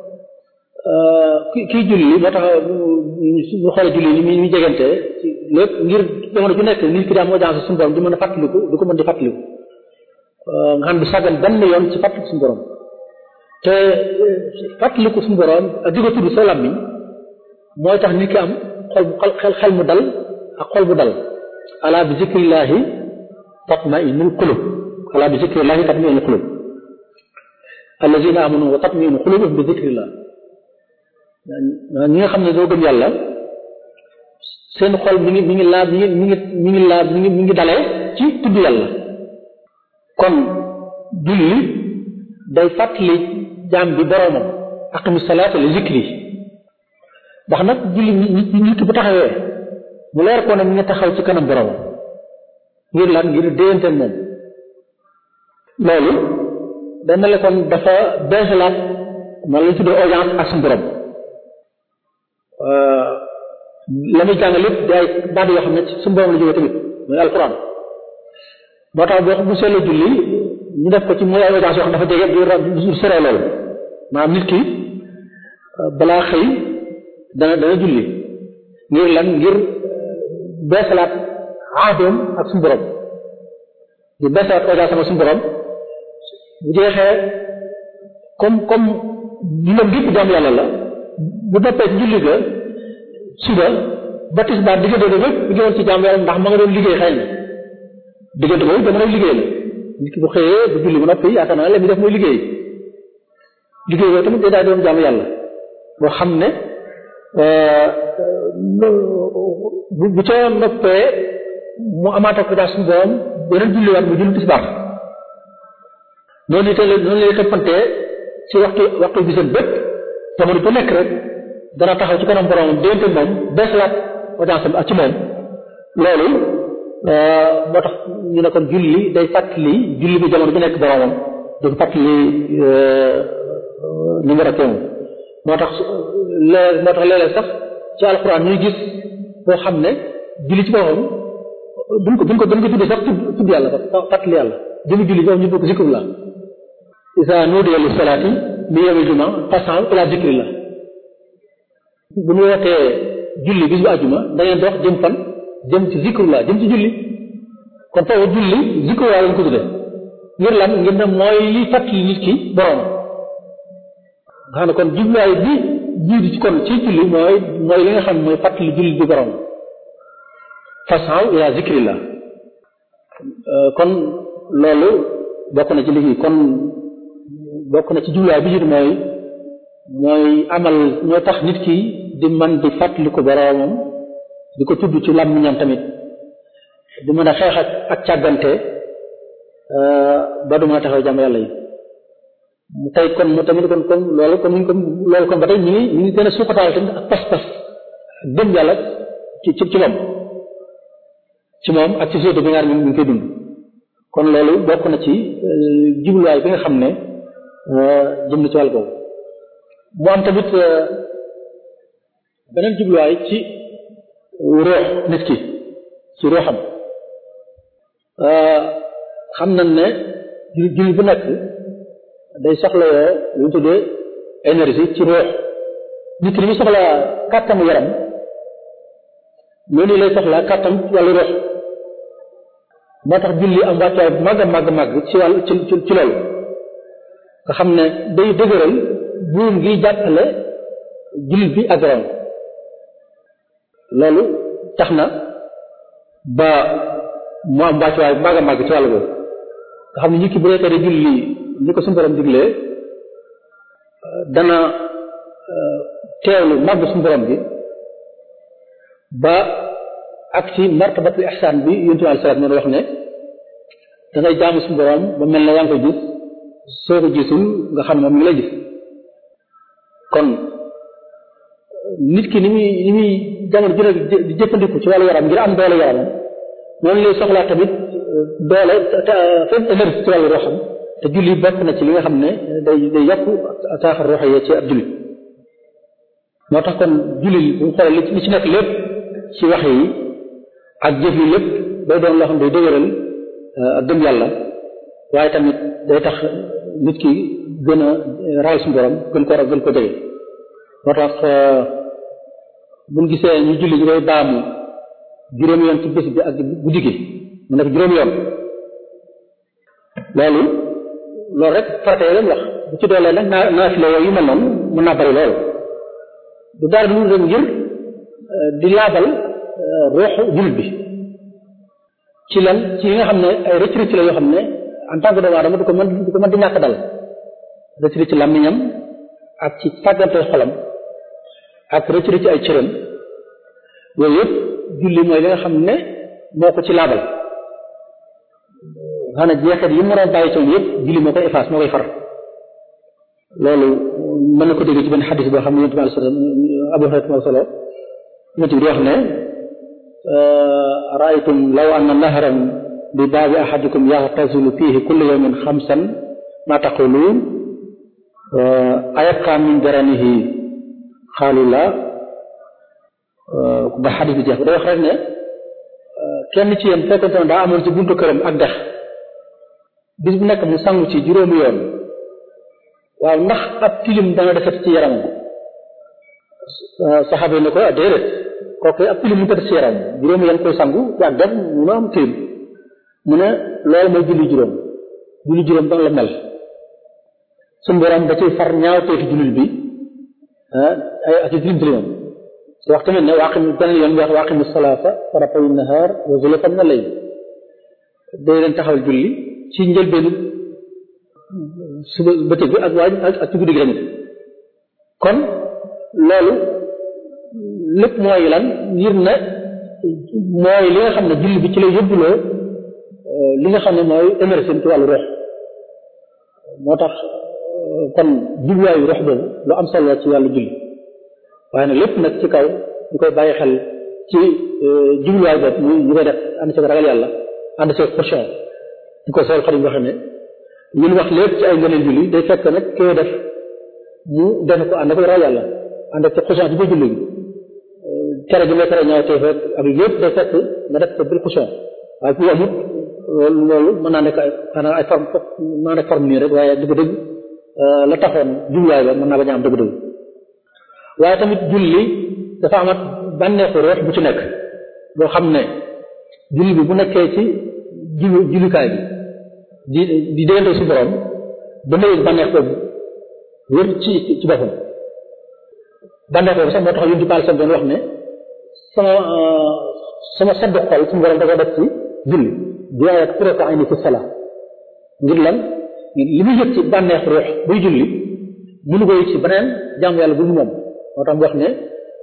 ki kii julli moo tax ñu xoolee julli ni muy muy jegante lépp ngir jamono ju nekk nit ki daa moo jaxase suñu borom di mën a fàttaliku di ko mën di fàttaliku nga xam ne sàggan benn yoon ci fàttaliku suñu borom te fàttaliku suñu borom ak di ko tudd sa làmmiñ mooy tax nit ki am xol xel xel mu dal ak xol bu dal ala bi zikrillahi tatma'innul qulub ala bi zikrillahi tatma'innul qulub allazina amanu wa tatma'innu qulubuhum bi zikrillah ñi nga xam ne doo gëm yàlla seen xol mi ngi mi ngi laab mi ngi mi ngi mi ngi laab mi ngi mi ngi dalee ci tudd yàlla kon julli day fàttali jaam bi boroomam aqimi salaata li zikri ndax nag julli nit nit bu taxawee mu leer ko ne mi ngi taxaw ci kanam boroomam ngir lan ngir déyante moom loolu day mel ne kon dafa beesalaat man lañ tuddee audience ak suñu borom la muy jàng lépp day baat yoo xam ne suñu borom la jógee tamit mooy alquran moo tax boo bu seetlee julli ñu def ko ci mooy ay audience yoo xam dafa jege du sore loolu maanaam nit ki balaa xëy dana dana julli ngir lan ngir beesalaat aadoom ak suñu borom ngir beesalaat audience ak suñu borom bu jeexee comme comme jullam gépp jaam yàlla la bu noppee ci julli ga suba ba tisbaar diggante ba bépp liggéeyoon ci jaam yàlla ndax ma nga doon liggéey xëy na diggante boobu dama doon liggéey la nit ki bu xëyee bu julli bu noppi yaakaar naa la mi def mooy liggéey liggéey boobu tamit day daal doon jaam yàlla boo xam ne bu bu ca noppee mu amaat ak daa suñu borom beneen julliwaat mu julli tisbaar noonu itam noonu lay toppantee ci waxtu waxtu bi seen bépp jamono bu nekk rek dana taxaw ci kanam borom dénte moom beesalaat audience ak ci moom loolu moo tax ñu ne kon julli day fàttali julli bi jamono bu nekk boromam di fàttali ni nga rek moo tax lee moo tax léeg-léeg sax ci alxuraan ñuy gis boo xam ne julli ci boppam duñ ko duñ ko duñ ko tuddee sax tudd tudd yàlla fàttali yàlla jëmi julli ñoom ñu bokk zikrullah isa nudiya li salaati mi yawmil jumaa fas'aw ila zikrillah bu ñu wootee julli bis bu àjjuma da ngeen dox jëm fan jëm ci zikrullah jëm ci julli kon foofu julli zikrullah lañ ko tuddee ngir lan ngir ne mooy li fàttali nit ki borom nga xam ne kon jubluwaay bi jiitu ci kon ci julli mooy mooy li nga xam ne mooy fàttali julli bi borom fas'aw ila zikrillah kon loolu bokk na ci liggéey kon bokk na ci jubluwaay bi jiitu mooy mooy amal mooy tax nit ki di man di fàttali ko boroomam di ko tudd ci làmmiñam tamit di mën a xeex ak ak càggante ba du mën a taxaw jàmm yàlla yi mu tey kon mu tamit kon kon loolu kon ñu ko loolu kon ba tey ñu ngi ñu ngi gën a suuxataal tamit ak pas-pas ak gëm yàlla ci ci ci moom ci moom ak ci société bi nga xam ne ñu ngi koy dund kon loolu bokk na ci jubluwaay bi nga xam ne jëm na ci wàll boobu mu am tamit beneen jubluwaay ci ruux nit ki ci ruuxam xam nañ ne julli bu nekk day soxla yoo lu ñu tuddee énergie ci ruux nit ki li muy soxla kàttanu yaram loolu lay soxla kàttan wàllu ruux moo tax julli am wàccuwaay bu màgg a màgg màgg ci wàllu ci ci loolu nga xam ne day dëgëral buum gi jàppale jullit bi ak borom loolu tax na ba mu am wàccuwaay bu màgg a màgg ci wàllu boobu nga xam ne nit ki bu nekkee di julli ni ko suñu borom diglee dana teewlu màgg suñu borom bi ba ak ci martabatul ihsaan bi yonent bi alayhi salaam noonu wax ne dangay jaamu suñu borom ba mel ne yaa ngi koy gis soo ko gisul nga xam ne moom ngi lay gis kon nit ki ni muy ni muy jamono ju nekk di jëfandiku ci wàllu yaram ngir am doole yaram noonu lay soxlaa tamit doole te énergie ci wàllu roxam te julli bokk na ci li nga xam ne day day yokk taaxar roxe yi ci ab julli moo tax kon julli bu xoolee li ci nekk lépp ci wax yi ak jëf yi lépp day doon loo xam ne day dëgëral ak gëm yàlla waaye tamit day tax nit ki gën a ragal suñu borom gën ko gën ko jege moo tax buñ gisee ñu julli ñu koy baamu juróomi yoon ci bés bi ak guddi gi mu nekk juróomi yoon loolu loolu rek farata yi lañ wax bu ci doolee nag naa naafila yooyu yu mel noonu mën naa bari loolu du dara du rek ngir di laabal ruuxu jullit bi ci lan ci yi nga xam ne ay rëcc rëcc la yoo xam ne en tant que doomu aadama du ko mën du ko mën di ñàkk dal rëcc rëcc làmmiñam ak ci tàggante xolam ak rëcc rëcc ay cëram yooyu yëpp julli mooy li nga xam ne moo ko ci laabal xanaa jeexit yi mu waroon bàyyi ci yëpp julli moo koy efface moo koy far loolu mën na ko dégg ci benn xadis boo xam ne yonent bi sallallahu alayhi wasallam Abu Hurayra moo solo yonent bi di wax ne raaytum law anna nahran bi baabi ahadikum yaxtasilu fihi kulla yawmin xamsan ma taquluun ayabqa min daranihi xaalu la ba xadis bi jeex day wax rek ne kenn ci yéen fekkente ne daa amoon ci buntu këram ak dex bis bu nekk mu sangu ci juróomi yoon waaw ndax ab tilim dana defet ci yaram saxaaba yi ne ko déedéet kooku ab tilim mu ko def ci yaram juróomi yoon koy sangu ci ak def mu am tilim mu ne loolu mooy julli juróom julli juróom dana la mel suñu borom da ciy far ñaaw teefi jullit bi ay ak ci tilim tilimam si wax tamit ne waaqim beneen yoon bi wax waaqimu salaata tarafay nahaar wa zulafan min al-layl day leen taxawal julli ci njëlbeenu suba bëccëg bi ak waaj ak ci guddi gi tamit kon loolu lépp mooy lan ngir ne mooy li nga xam ne julli bi ci lay yóbbuloo li nga xam ne mooy émergence ci wàllu rox moo tax kon jubluwaayu rox boobu lu am solo ci wàllu julli waaye nag lépp nag ci kaw ñu koy bàyyi xel ci jubluwaay boobu muy ñu koy def ànd ci ragal yàlla ànd ci caution ñu ko sool xarit nga xam ne ñun wax lépp ci ay ngëneel julli day fekk nag koy def mu def ko ànd ak ragal yàlla ànd ak caution ci biir julli gi tere gi may tere ñaaw teef ak yëpp day fekk nga def ko bil caution waaye ku amut loolu loolu mën naa nekk ay xanaa ay forme mën naa nekk forme nii rek waaye dëgg-dëgg la taxoon jubluwaay ba mën naa bañ a am dëgg-dëgg waaye tamit julli dafa amat bànneexu rox bu ci nekk boo xam ne julli bi bu nekkee ci julli jullikaay bi di di déggante si borom ba léegi bànneex boobu wér ci ci boppam bànneex boobu sax moo tax yun di paal seen doon wax ne sama sama sedd xol suñu borom da ko def ci julli diayat kurata ayni fi sala ngir lan li muy yëg ci bànneex rox buy julli mënu ko yëg ci beneen jaamu yàlla bu mu moom moo tax mu wax ne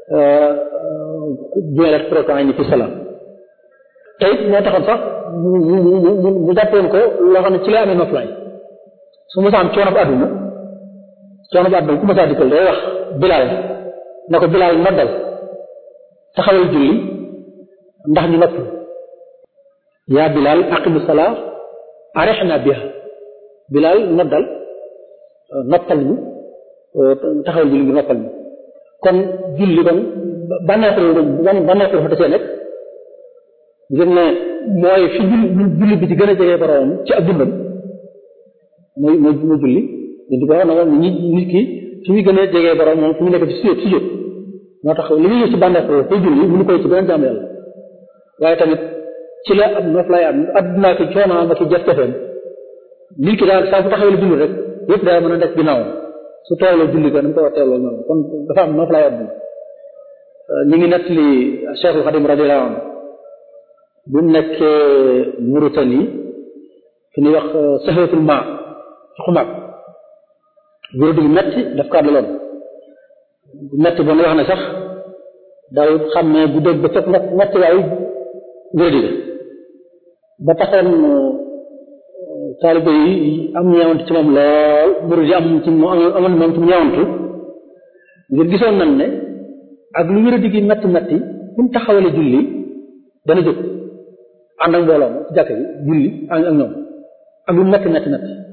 diayat kurata ayni fi sala te it moo taxoon sax mu mu mu mu jàppoon ko loo xam ne ci lay amee noflaay su ma am coono bu àdduna coono bu àdduna ku ma saa dikkal day wax Bilaal na ko Bilaal noddal taxawal julli ndax ñu nopp yaa Bilaal aqimu salaa arihna biha Bilaal noddal noppal ñu taxawal julli bi noppal ñu kon julli kon bànneexu bànneexu dafa tasee nekk ngir ne mooy fi julli julli bi ci gën a jege borom ci ak dundam mooy mooy mooy julli di ko wax na ni nit ki fi muy gën a jege borom moom fi mu nekk ci sujjóot sujjóot moo tax li muy yëg ci bànneex ko koy julli mënu koy ci beneen jaamu yàlla waaye tamit ci la am noof lay am addunaa ki coono am ak i jafe-jafeem nit ki daal saa bu taxawee julli rek yëpp daal mën a nekk ginnaawam su teewloo julli ko dama ko war a teewloo noonu kon dafa am noof lay adduna ñu ngi nett li Cheikhul Khadim radiyallahu anhu bu nekkee Mauritanie fi ñuy wax saxeetul ma ci xumaag wér du metti daf ko àddaloon bu metti ba nga wax ne sax daal xam ne bu dégg ba fekk metti waayu wér di ba taxoon taalibe yi am ñeewantu ci moom lool murid yi am ci amoon moom ci ñeewantu ngir gisoon nañ ne ak lu wér di gi metti metti fu mu taxawale julli dana jóg ànd ak mbooloo ci jàkk yi julli ak ñoom ak lu metti metti metti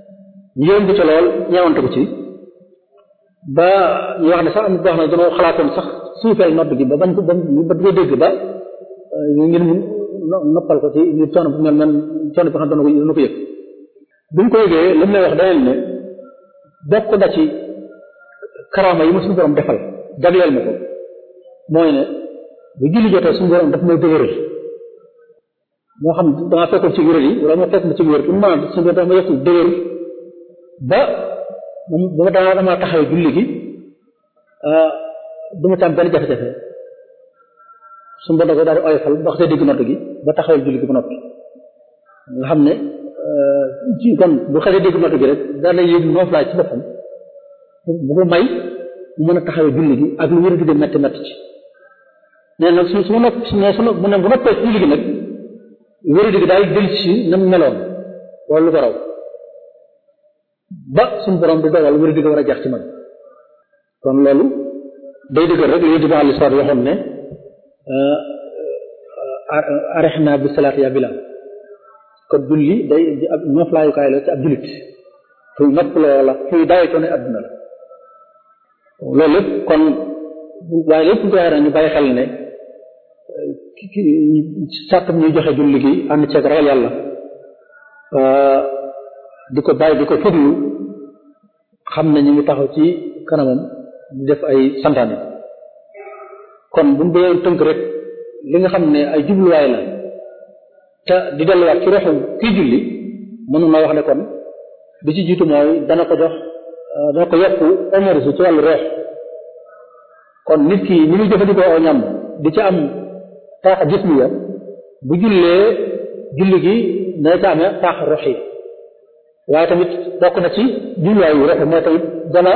ñu yéen ko ci lool ñeewante ko ci ba ñu wax ne sax am boo xam ne dañoo xalaatoon sax suufeel nodd gi ba bañ ko ba ba ko dégg ba ngir mu noppal ko ci ngir coono bu mel mel coono bi xam ne dana ko yëg bi ñu ko yëgee li mu lay wax daneen ne bokk na ci karaama yi ma suñu borom defal jagleel ma ko mooy ne bu julli jotee suñu borom daf may dëgëral moo xam danga fekkoon ci wéral yi wala moo fekk ma ci wér bu ma suñu borom daf ma yokk dëgër ba moom ba ma daa dama taxawee julli gi du ma ci am benn jafe-jafe suñu borom da ko daal di oyofal ba xasee dégg nodd gi ba taxawee julli gi ba noppi nga xam ne ci kon bu xasee dégg nodd gi rek daal lay yëg noof laay ci boppam bu ko may mu mën a taxawee julli gi ak lu wér gi de metti metti ci nee nag su su ma nopp su ne su mu ne bu noppee julli gi nag wér gi daal del ci na mu meloon wala lu ko raw ba suñu borom di dogal wér gi war a jeex ci man kon loolu day dëggal rek li Yonent bi alayhi salaatu waxoon ne arihna bi salaat ya Bilaal kon julli day ab noflaayukaay la ci ab jullit fuy nopp loola fuy dawe coono adduna la loolu lépp kon waaye lépp ñu koy ñu bàyyi xel ne sàttam ñuy joxe julli gi ànd ceeg ragal yàlla di ko bàyyi di ko fuglu xam ne ñu ngi taxaw ci kanamam di def ay santaane kon bu ñu dee tënk rek li nga xam ne ay jubluwaay la te di delluwaat ci roxu kii julli mënu na wax ne kon bi ci jiitu mooy dana ko jox dana ko yokku énergie ci wàllu reex kon nit ki ni muy jëfandikoo aw ñam di ci am taaxa jismiya bu jullee julli gi dana ci amee taaxa roxi waaye tamit bokk na ci jubluwaayu roxi mooy tamit dana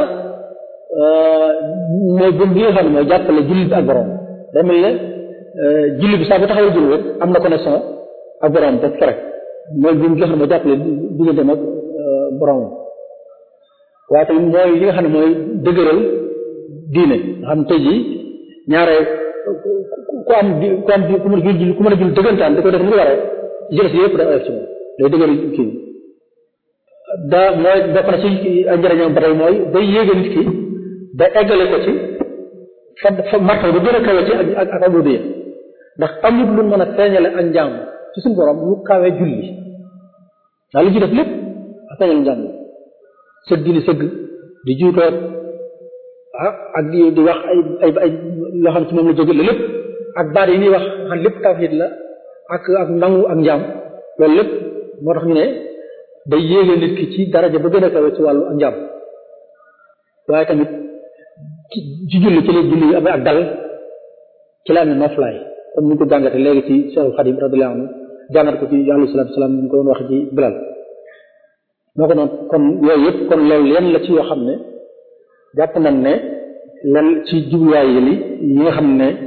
mooy bën bi nga xam ne mooy jàppale julli bi ak borom day mel ne julli bi saa bu taxawee julli rek am na connexion ak borom ba pare mooy bi nga xam ne mooy jàppale digganteem ak borom waaye tamit mooy li nga xam ne mooy dëgëral diine nga xam ne tey jii ñaare ku am di ku am ku mën a julli ku mën a julli dëggantaan da koy def ni ko waree jël si yëpp day oyof ci moom day dëgëral kii da mooy bokk na ci ay njëriñam ba tey mooy day yéege nit ki day eggale ko ci fa fa martaba ba gën a kawe ci ak ak abudiya ndax amul lu mën a feeñale ak njaam ci suñu borom lu kawe julli daal li ci def lépp ak feeñale njaam sëgg di sëgg di juutoot ah ak di di wax ay ay ay loo xam ne ci moom la jóge la lépp ak baat yi ñuy wax xam lépp tawhid la ak ak nangu ak njaam loolu lépp moo tax ñu ne day yéege nit ki ci daraja ba gën a kawe ci wàllu ak njaam waaye tamit ci julli ci la julli amee ak dal ci la amee noflaay comme ni ñu ko jàngate léegi ci Cheikh Khadim radiyallahu anhu jàngat ko ci alayhi salaatu salaam ñu ko doon wax ci Bilal moo ko noonu kon yooyu yëpp kon loolu yenn la ci yoo xam ne jàpp nañ ne lan ci jubluwaay yi yi nga xam ne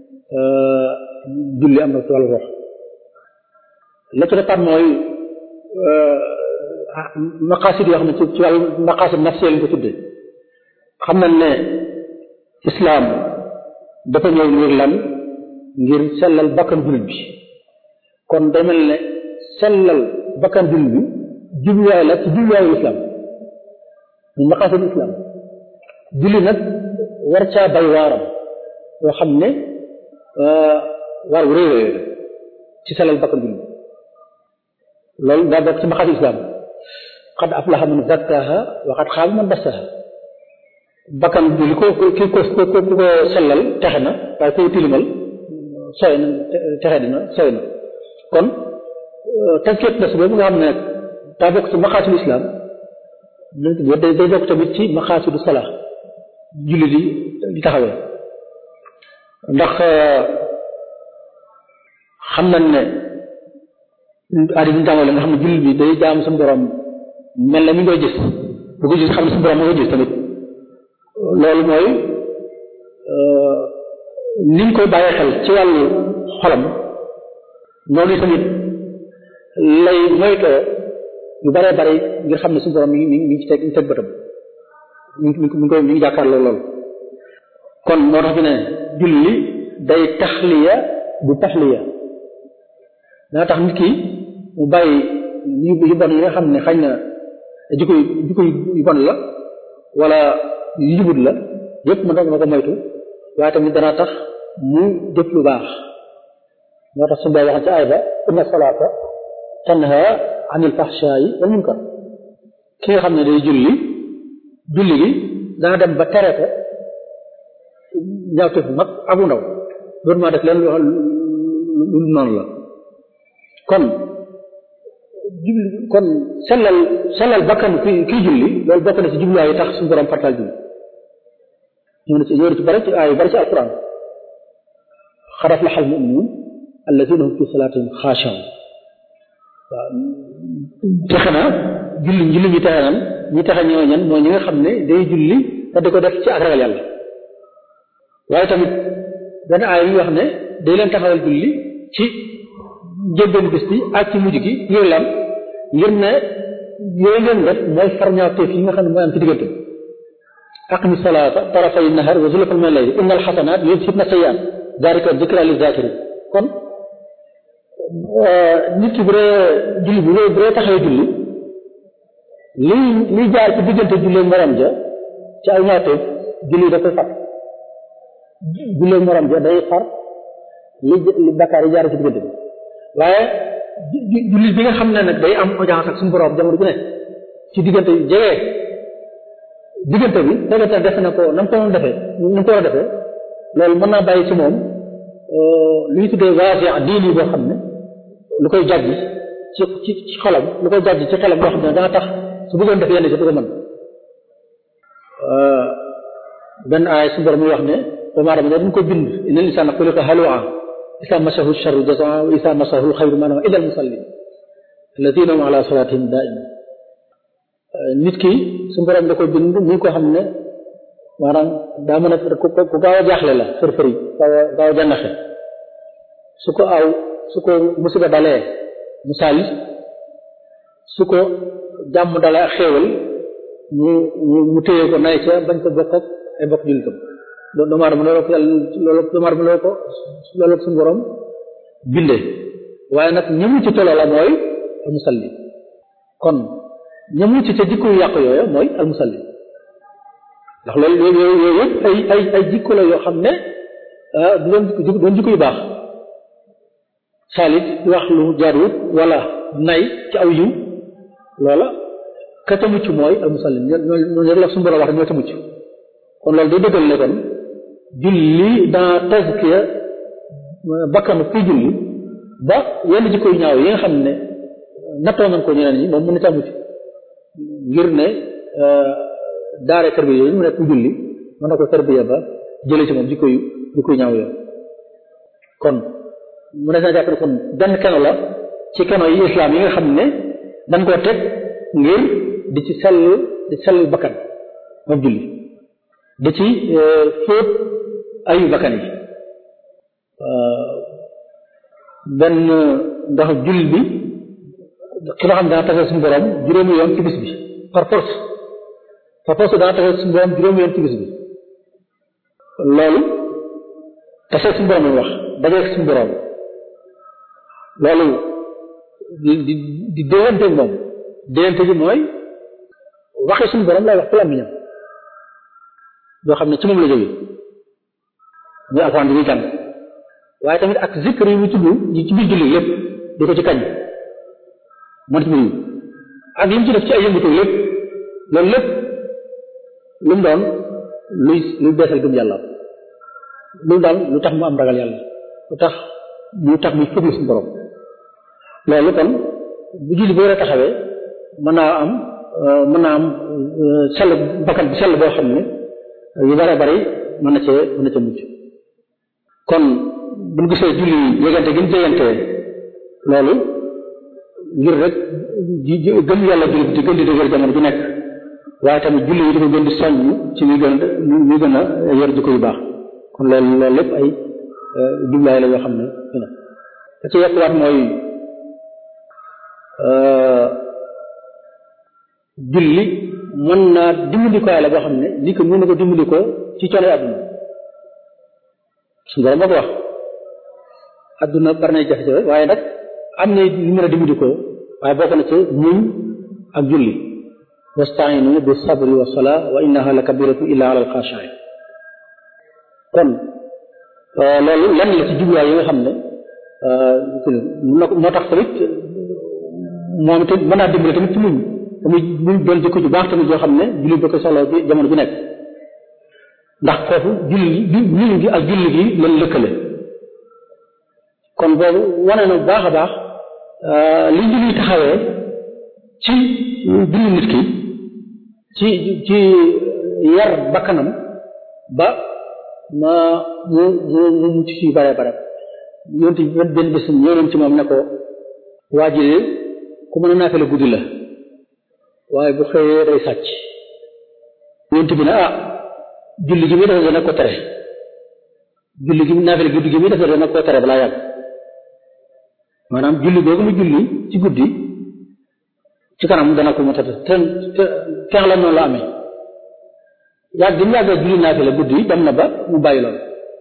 julli am na ci wàllu rox la ci defaat mooy maqaasid yoo xam ne ci ci wàllu maqaasid nafsiyya lañ ko tuddee xam nañ ne islaam dafa ñëw ngir lan ngir sellal bakkan jullit bi kon day mel ne sellal bakkan jullit bi jubluwaay la ci jubluwaayu islaam ñu maqaasid islaam julli nag war caa bay waaram yoo xam ne waar wu réy réy ci sellal bakkan jullit loolu daa bokk ci maqaasid islaam qad aflaha man zakkaha wa qad xaaba man dassaha bakkan bi li ko ki ko ko ko sellal texe na waaye koy tilimal sooy na texe dina sooy na kon tazkiyat nafs boobu nga xam ne nag daa bokk ci maqaasidu islam day day bokk tamit ci maqaasidu salaa julli di di taxawee ndax xam nañ ne aadi bi ñu jàngale nga xam ne julli bi day jaam suñu borom mel na mi ngi koy gis bu ko gis xam ne suñu borom moo koy gis tamit loolu mooy ni ñu koy bàyyee xel ci wàllu xolam noonu tamit lay moytoo yu bare bare ngir xam ne suñu borom mi ngi mi ngi ci teg mi ngi teg bëtam mi ngi mi ngi koy mi ngi jàkkaarloo loolu kon moo tax fi ne julli day taxliya bu taxliya dana tax nit ki mu bàyyi yu yu bon yi nga xam ne xañ na jikko jikko yu bon la wala yu jubut la yépp mën na ko moytu waaye tamit dana tax mu def lu baax moo tax su boo waxee ci ay ba inna salaata tanha anil fahshaa'i wal munkar ki nga xam ne day julli julli gi dana dem ba tere ko ñaawteef bu mag abu ndaw doon maa def leen lu noonu la kon julli kon sellal sellal bakkan ki kii julli loolu bokk na ci jubluwaay yi tax suñu borom fartal julli ñëw na ci ñëw na ci bari ci ay bari ci alquran qad aflaha al-mu'minuun allaziina hum fi salaatihim xaashi'uun waaw texe na julli julli ñi texe nan ñi texe ñoo ñan mooy ñi nga xam ne day julli te di ko def ci ak ragal yàlla waaye tamit benn aay yi wax ne day leen taxawal julli ci njëlbéenu bis bi ak ci mujj gi ngir lan ngir ne yooyu ngeen def mooy farñaateef yi nga xam ne mooy am ci diggante aqimi salaata tarafay nahar wa zulfan min al-layl innal xasanaat yuzhibna sayyi'aat zaalika zikraa liz-zaakiriin kon nit ki bu dee julli bu dee bu dee taxawee julli liy liy jaar ci diggante julli morom ja ci ay ñaawteef julli da koy far julli morom ja day far li li bakkaar yi jaar ci diggante bi waaye julli bi nga xam ne nag day am audience ak suñu borom jamono bu nekk ci diggante yu jege diggante bi diggante def na ko na mu ko doon defee na mu ko war a defee loolu mën naa bàyyi ci moom lu ñu tuddee waasi diini boo xam ne lu koy jàjji ci ci ci xolam lu koy jàjji ci xelam boo xam ne dana tax su bëggoon def yenn ci du ko mën benn aay suñu borom muy wax ne doomu aadama ne dañ ko bind inna l-insaana xuliqa haluu'an izaa massahu sharru jazuu'an wa izaa massahu l-xayru manuu'an illa al-musalliin allaziina hum alaa salaatihim daa'imuun nit ki suñu borom da ko bind muy ko xam ne maanaam daa mën a ku gaaw a jaaxle la fër-fër yi gaaw a gaaw a jànnaxe su ko aw su ko musiba dalee mu saali su ko jàmm dalee ak xéewal mu mu téye ko nay ca bañ ko bokk ak ay bokk jullitam loolu doomu aadama loolu ko yàlla loolu doomu aadama loolu ko loolu ko suñu borom bindee waaye nag ñëmu ci tolo la mooy al musalli kon ñëmu ci ca jikko yu yàqu yooyu mooy al musalli ndax loolu yooyu yooyu yëpp ay ay ay jikko la yoo xam ne du doon jikko doon jikko yu baax saalit di wax lu jaarut wala nay ci aw yiw loola ka ca mucc mooy al musallim ñoo la suñu borom wax ñoo ca mucc kon loolu day dëggal ne kon julli dans tazkiya bakkanu kuy julli ba yenn jikko yu ñaaw yi nga xam ne nattoo nañ ko ñeneen ñi moom mën na ca mucc ngir ne daare tarbiya yooyu mu nekk ku julli mën na ko tarbiya ba jële ci moom jikko yu jikko yu ñaaw yooyu kon mu ne sa jàpp ne kon benn keno la ci keno yi islam yi nga xam ne dañ koo teg ngir di ci sell di sell bakkan moom julli di ci fóot ayu bakkan yi benn ndax julli bi ki nga xam ne dana tase suñu borom juróomi yoon ci bis bi par force par force dana tase suñu borom juróomi yoon ci bis bi loolu tase suñu borom wax dajeeg suñu borom loolu di di di déwante moom déwante ji mooy waxee suñu borom lay wax ci làmmiñam yoo xam ne ci moom la jógee muy alxuraan bi muy jàng waaye tamit ak zikr yi mu tudd ci biir julli lépp di ko ci kañ man ci biir ak yi mu ci def ci ay yëngatu lépp loolu lépp lu mu doon luy luy beesal gëm yàlla lu daal lu tax mu am ragal yàlla lu tax lu tax muy fëglu suñu borom loolu kon bu julli boo rek taxawee mën naa am mën naa am sell bakkan bi sell boo xam ne yu bare bari mën na cee mën na cee mucc kon bu ñu gisee julli yégante gi ñu jégante loolu ngir rek gëm yàlla julli di gën di dëgër jamono ju nekk waaye tamit julli yi di ko gën di soññ ci muy gën muy gën a yor jikko yu baax kon loolu loolu lépp ay jublaay la yoo xam ne dina da ci yokkuwaat mooy julli mën naa dimbali ko yàlla boo xam ne li ko mën na ko dimbali ko ci coono àdduna suñu borom moo ko wax àdduna bari na jafe-jafe waaye nag am na lu mën a dimbali ko waaye bokk na ci muñ ak julli wasta'inu bis sabri was salaa wa innaha la kabiratu illa ala al khashi'in kon loolu lenn la ci jubluwaay yi nga xam ne moo tax tamit moom it mën naa dimbale tamit ci muñ muy muñ doon jikko ju baax tamit yoo xam ne jullit ba ko soxla ci jamono bi nekk ndax foofu julli gi muñ gi ak julli gi lañ lëkkale kon boobu wane na bu baax a baax li julli taxawee ci julli nit ki ci ci yar bakkanam ba ma mu mu mu mucc ci bare bare yonte benn bés ñëw nañ ci moom ne ko waa ji ku mën a naafale guddi la waaye bu xëyee day sàcc yonte bi ne ah julli gi muy def dana ko tere julli gi naafale guddi gi muy def dana ko tere balaa yàgg maanaam julli googu mu julli ci guddi ci kanam dana ko mu tere te te teex la noonu la amee yàgg mu yàgg julli naafale guddi dem na ba mu bàyyi loolu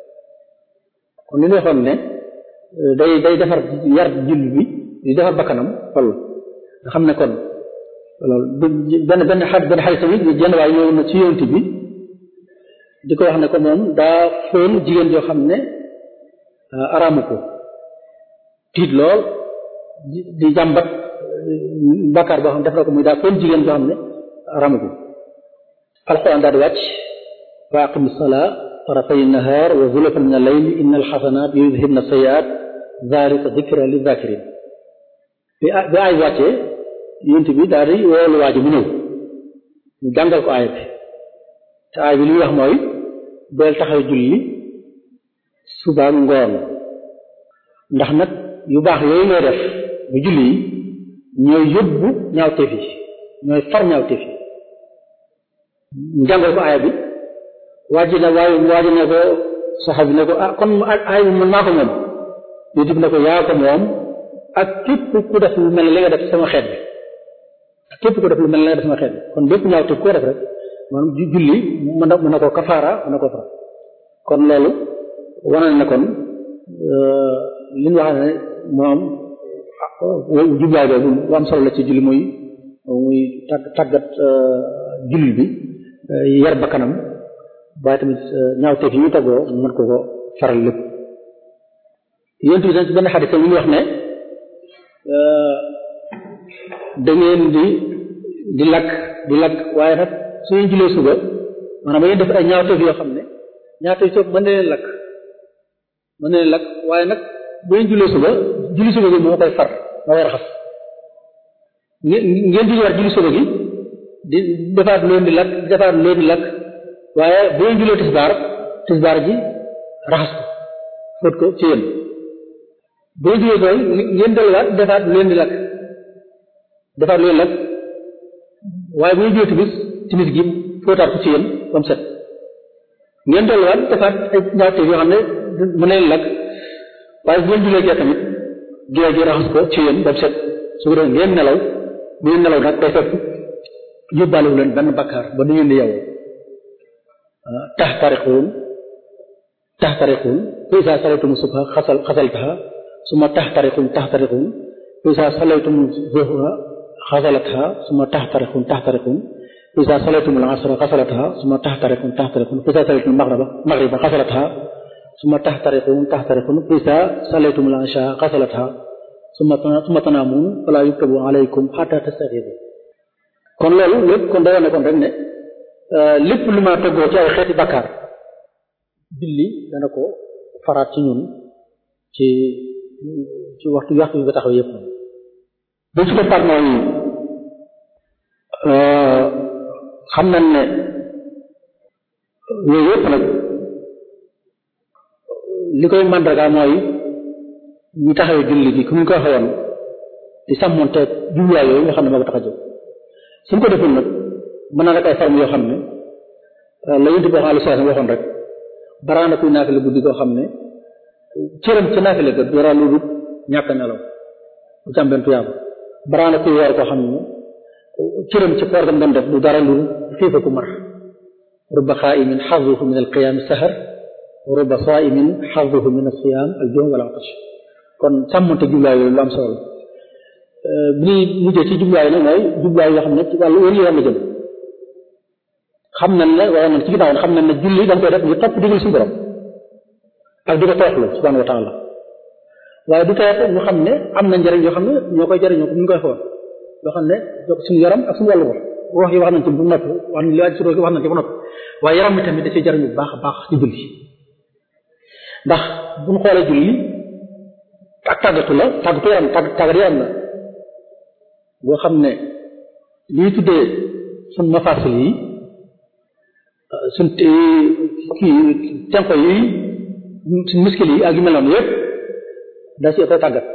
kon li ñu waxoon ne day day defar yar julli bi di defar bakkanam loolu nga xam ne kon loolu benn benn xa benn xarit tamit jenn waay ñëw na ci yonent bi di ko wax ne ko moom daa fóon jigéen joo xam ne araamu ko tiit lool di jàmbat bakkaar boo xam ne def na ko muy daa fóon jigéen joo xam ne araamu ko alxuraan daal di wàcc wa aqimi salaa tarafay nahaar wa zulafan min al-layl inna al-xasanaat yudhibna sayyi'aat zaalika dikra li-zaakirin bi bi ay wàccee yonent bi daal di woolu waa ji mu ñëw ñu jàngal ko aaya bi te aaya bi li muy wax mooy del taxaw julli suba ngoon ndax nag yu baax yooyu ngay def bu julli yi ñooy yóbbu ñaawteef yi ñooy far ñaawteef yi ñu jàngal ko aaya bi waa ji ne waaye waa ji ne ko saxaabi ne ko ah kon aaya bi man maa ko moom yonent bi ne ko yaa ko moom ak képp ku def lu mel ne li nga def sama xeet bi ak képp ku def lu mel ne li nga def sama xeet bi kon bépp ñaawteef koo def rek maanaam julli mën na mën na ko kafaara mën na ko fara kon loolu wane na kon li ñu wax ne moom jublaay boobu lu am solo la ci julli muy muy tàggat julli bi yar bakkanam waaye tamit ñaawteef yi ñu tagoo mu mën ko ko faral lépp yonent bi dañ ci benn xadis yi ñu wax ne da ngeen di di lakk di lakk waaye nag su ngeen jullee suba maanaam ba ngeen def ay ñaawteef yoo xam ne ñaawteef soo mën na leen lakk mën na leen lakk waaye nag ba ngeen jullee suba julli suba gi moo koy far moo koy raxas ngeen julli war julli suba gi di defaat leen di lakk defaat leen di lakk waaye ba ngeen jullee tisbaar tisbaar ji raxas ko fóot ko ci yéen ba ngeen jullee koy ngeen delluwaat defaat leen di lakk defaat leen lakk waaye bu ngeen jullee timis timis gi fóotaat ko ci yéen ba mu set ngeen delluwaat defaat ay ñaawteef yoo xam ne mën na leen lakk waaye bu ngeen jullee gee tamit gee gi raxas ko ci yéen ba mu set su ko defee ngeen nelaw bu ngeen nelaw nag day fekk yóbbaalewu leen benn bakkaar ba du ngeen di yeewoo taxtariquun taxtariquun fa izaa salaytum subha xasal xasaltaha summa taxtariquun taxtariquun fa izaa salaytum zuhra xasalatha summa taxtariquun taxtariquun fa izaa salaytum al-asra xasalatha summa taxtariquun taxtariquun fa izaa salaytum al-maghriba maghriba xasalatha summa taxtariquun taxtariquun fa izaa salaytum al-ishaa xasalatha summa summa tanaamuun falaa yuktabu alaykum hattaa tastaxiidu kon loolu lépp kon day wane kon rek ne lépp lu ma toggoo ci ay xeeti bakkaar julli dana ko faraat ci ñun ci ci waxtu waxtu yu ko taxaw yëpp bu ci ko par mooy xam nañ ne yooyu yëpp nag li koy màndarga mooy ñu taxawee julli gi ku ñu ko waxee woon di sàmmonte jubluwaay yooyu nga xam ne moo ko tax a jóg suñ ko deful nag mën naa rek ay forme yoo xam ne la yonent bi alayhi salaam waxoon rek baraana kuy naafile guddi koo xam ne cëram ci naafile ga dara lu dul ñàkk nelaw du ci am benn tuyaaba baraana kuy woor koo xam ne cëram ci koor gam doon def du dara lu dul xiifa ku mar rubba xaa'imin xazuhu min alqiyaami sahar rubba saa'imin xazuhu min alsiyaam aljuum wal atash kon sàmmante jublaay yooyu lu am solo bi ñuy mujjee ci jubluwaay nag mooy jubluwaay yoo xam ne ci wàllu wér yaram la jëm xam nañ ne waaye nag ci ginnaaw xam nañ ne julli dañ koy def ngir topp digal suñu borom ak di ko tooxlu subhanahu wa taala waaye du tey ñu xam ne am na njëriñ yoo xam ne ñoo koy jëriñoo comme ni ñu koy xool yoo xam ne suñu yaram ak suñu wàllu bopp wax yi wax nañ ci bu nopp wax nañ li aj suroo wax nañ ci bu nopp waaye yaram mi tamit da cee jëriñu bu baax a baax ci julli ndax bu ñu xoolee julli ak tàggatu la tàggatu yaram tàgg tàggat yaram la boo xam ne lii tuddee suñ mafaasil yi suñ kii tenko yi suñ muskil yi ak yu mel noonu yëpp da ci koy tàggat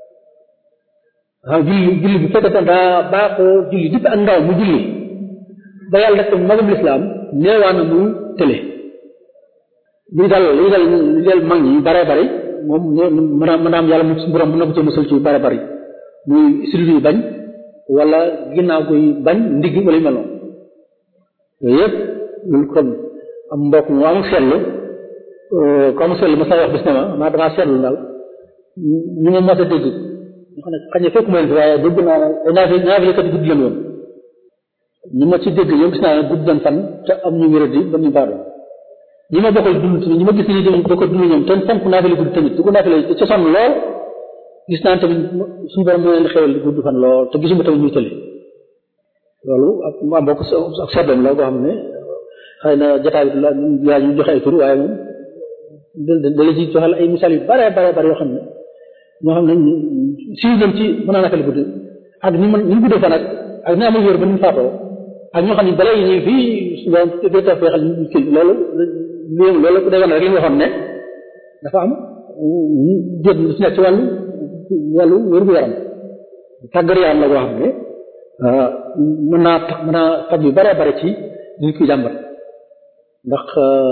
waaw julli julli bu fekkee daa baaxoo julli depuis ak ndaw mu julli ba yàlla def ko magum lislaam neewaa na mu tële lii dal lii dal lii dal mag ñi bare bari moom mën a mën a am yàlla mu borom mën na ko ci musal ci bare bari muy siddu yi bañ wala ginnaaw koy bañ ndigg wala yu mel noonu yooyu yëpp loolu kon am mbokk mu am seetlu ko am seetlu ma sa wax bis ne ma maa damaa seetlu daal ñu ma mos a dégg ñu xam ne xañ ne fekk ma leen fi waaye dégg naa ne naafi naafi kat gudd leen woon ñi ma ci dégg yow gis naa ne gudd leen fan te am ñu wéra di ba ñu baado ñi ma bokkal dund tamit ñi ma gis ni ñoom bokkal dund ñoom te fonk naafi la gudd tamit du ko naafi la ca sonn lool gis naa tamit suñu borom moo leen di xewal di gudd fan lool te gisuma tamit ñuy tële loolu ak mu am bokk ak seetlam la boo xam ne xëy na jotaay bi la yaa ñu joxe ay tur waaye moom da la ci joxal ay misaal yu bare bare bare yoo xam ne ñoo xam ne siiw nañ ci mën naa naka la gudd ak ni mën ni mu guddee fan ak ak ni amul wér ba ni mu faatoo ak ñoo xam ne balay ñuy fii suba dee feexal ñu kii loolu loolu day wane rek li nga xam ne dafa am jot si nekk ci wàllu wàllu wér gu yaram tàggat yaram la boo xam ne mën naa tax mën naa faj yu bare bare ci ñu koy jàmbat ndax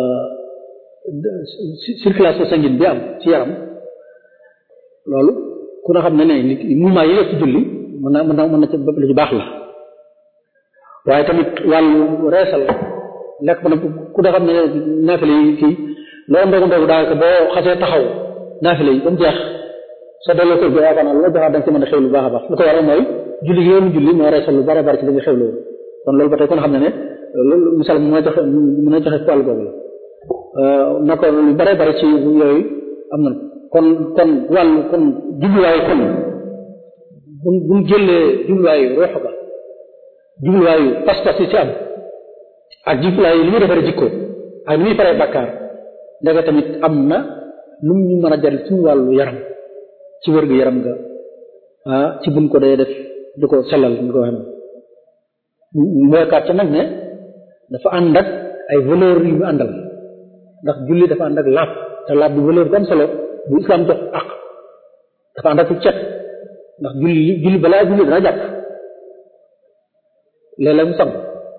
circulation sanguine bi am ci yaram loolu ku na xam ne ne nit mouvement yi ci julli mën na mën na mën na ci lu ci baax la waaye tamit wàllu reesal lekk mën na ku na xam ne naafile yi kii loolu ndogu ndogu daanaka boo xasee taxaw naafile yi ba mu jeex sa delloo kër gi yaakaar naa la joxaat da nga ci mën a xew lu baax a baax lu ko waral mooy julli gi yoonu julli moo reesal lu bare bare ci dañuy xew loolu kon loolu ba tey kon xam ne ne loolu misaal mën a joxe mën a joxe wàllu boobu la naka lu bare bare ci yooyu am na kon kon wàllu kon jubluwaayu kon bu bu ñu jëlee jubluwaayu rox ga jubluwaayu pas-pas yi ci am ak jubluwaayu li muy defaree jikko ak li muy faree bakkaar ndeke tamit am na lu mu ñu mën a jariñ suñu wàllu yaram ci wér gu yaram nga ah ci buñ ko dee def di ko sellal ñu ko waxee mooykaat ca nag ne dafa ànd ak ay valeur yu mu àndal ndax julli dafa ànd ak laab te laab bi valeur bu am solo bu islam jox ak dafa ànd ak cet ndax julli julli balaa julli dana jàpp léeg-léeg mu sang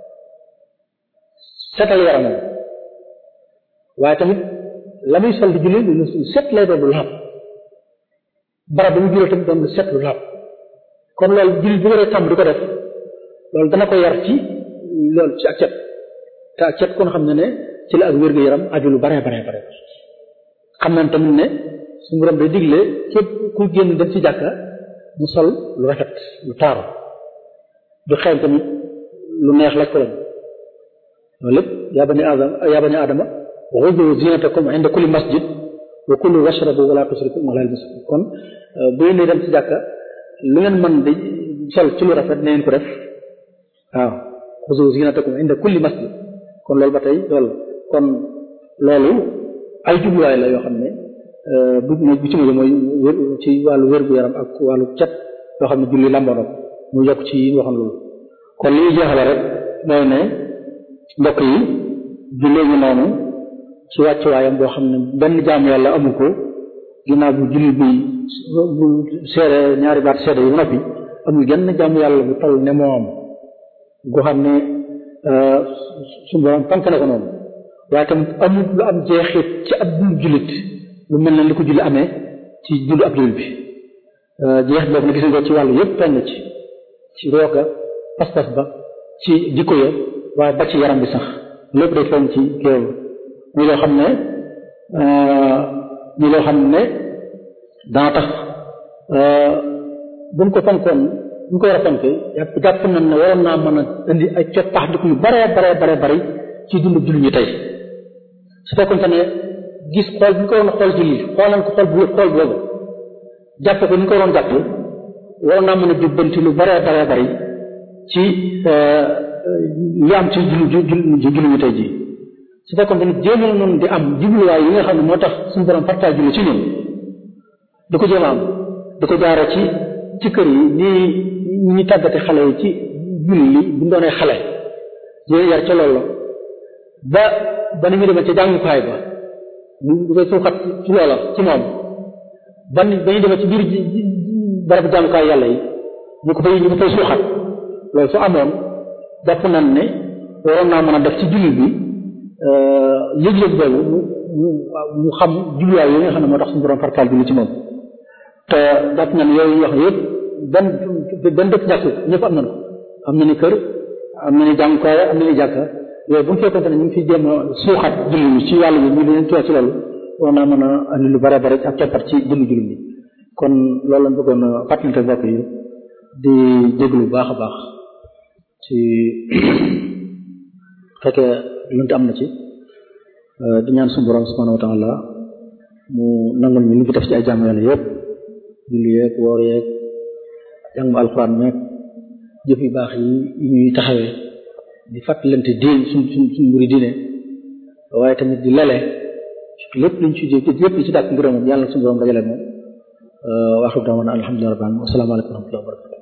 setal yaramam waaye tamit la muy sol di julli lu set lay doon lu laab barab ba mu jullee tamit doon lu set lu laab kon loolu julli bu waree tàmm di ko def loolu dana ko yar ci loolu ci ak cet te ak cet kon xam ne ne ci la ak wér-gu-yaram aju lu bare bare bare xam nañ tamit ne suñu borom day digle képp ku génn dem ci jàkka mu sol lu rafet lu taaru du xeeñ tamit lu neex laj ko lañ loolu lépp yaa bani aadama yaa bani aadama xudu zinatakum inda kulli masjid wa kulu washrabu wala tusrifu innahu la yuhibbu kon bu ngeen dem ci jàkka lu ngeen mën di sol ci lu rafet na ngeen ko def waaw xudu zinatakum inda kulli masjid kon loolu ba tey loolu kon loolu ay jubluwaay la yoo xam ne bu bu ci mujj mooy wér ci wàllu wér-gu-yaram ak wàllu cet yoo xam ne julli lamboo mu yokk ci yi waxoon loolu kon li ñu jeexale rek mooy ne mbokk yi jullee ñu noonu ci wàccuwaayam boo xam ne benn jaamu yàlla amu ko ginnaaw bu julli bi bu seede ñaari baat seede yi noppi amul genn jaamu yàlla bu toll ne moom goo xam ne suñu borom fonk na ko noonu waaye tamit amul lu am jeexit ci ab dund jullit lu mel ne li ko julli amee ci dund ab jullit bi jeexit boobu na gis nga ci wàllu yëpp penn ci ci rooga pas-pas ba ci jikko ya waaye ba ci yaram bi sax lépp day feeñ ci kéew muy loo xam ne muy loo xam ne dana tax buñ ko fonkoon buñ ko war a fonkee jàpp jàpp nañ ne waroon naa mën a indi ay coppaax di ko yu bare bare bare bari ci dundu jullit ñi tey su fekkoon ne gis xool bi ñu ko waroon a xool julli xoolan ko xool bu xool boobu jàpp ko ni ñu ko waroon jàpp waroon naa mën a jubbanti lu bare bare bari ci li am ci julli julli ñu tey ji su fekkoon ne jéemal noonu di am jubluwaay yi nga xam ne moo tax suñu borom fartaa julli ci ñun di ko jéem a am di ko jaare ci ci kër yi nii ñu tàggate xale yi ci julli bu ñu doonee xale yooyu yar ca loolu ba ba ni ñu demee ca jàngukaay ba ñu koy suuxat ci loola ci moom ba ni ba ñu demee ci biir barabu jàngukaay yàlla yi ñu ko fay ñu ko fay suuxat loolu su amoon jàpp nañ ne waroon naa mën a def ci julli bi yëg-yëg boobu mu mu xam jubluwaay yi nga xam ne moo tax suñu borom fartaal julli ci moom te jàpp nañ yooyu wax yëpp benn benn dëkk ñàkkul ñëpp am nañ ko am na ni kër am na ni jàngukaay am na ni jàkka yooyu bu ñu fekkoon ne ñu ngi fi jéem a suuxat julli ñi ci wàllu bi ñu leen tuwa ci loolu war naa mën a andi lu bare bare ak coppat ci julli julli ñi kon loolu lañ bëggoon a fàttalante mbokk yi di déglu bu baax a baax ci fekkee lunte am na ci di ñaan suñu borom subhanahu wa ta'ala mu nangul ñu li fi def ci ay jàmm yàlla yëpp julli yeeg woor yeeg jàng alxuraan meeg jëf yu baax yi ñuy taxawee di fàttalante diin suñ suñ suñ mbiri diine waaye tamit di lele lépp luñ ci jëf lépp li ci dàkk ngërëmam yàlla suñu borom dajale moom waxtu dama alhamdulilah rabbil alamin wa salaamu alaykum wa rahmatullahi wa barakatuh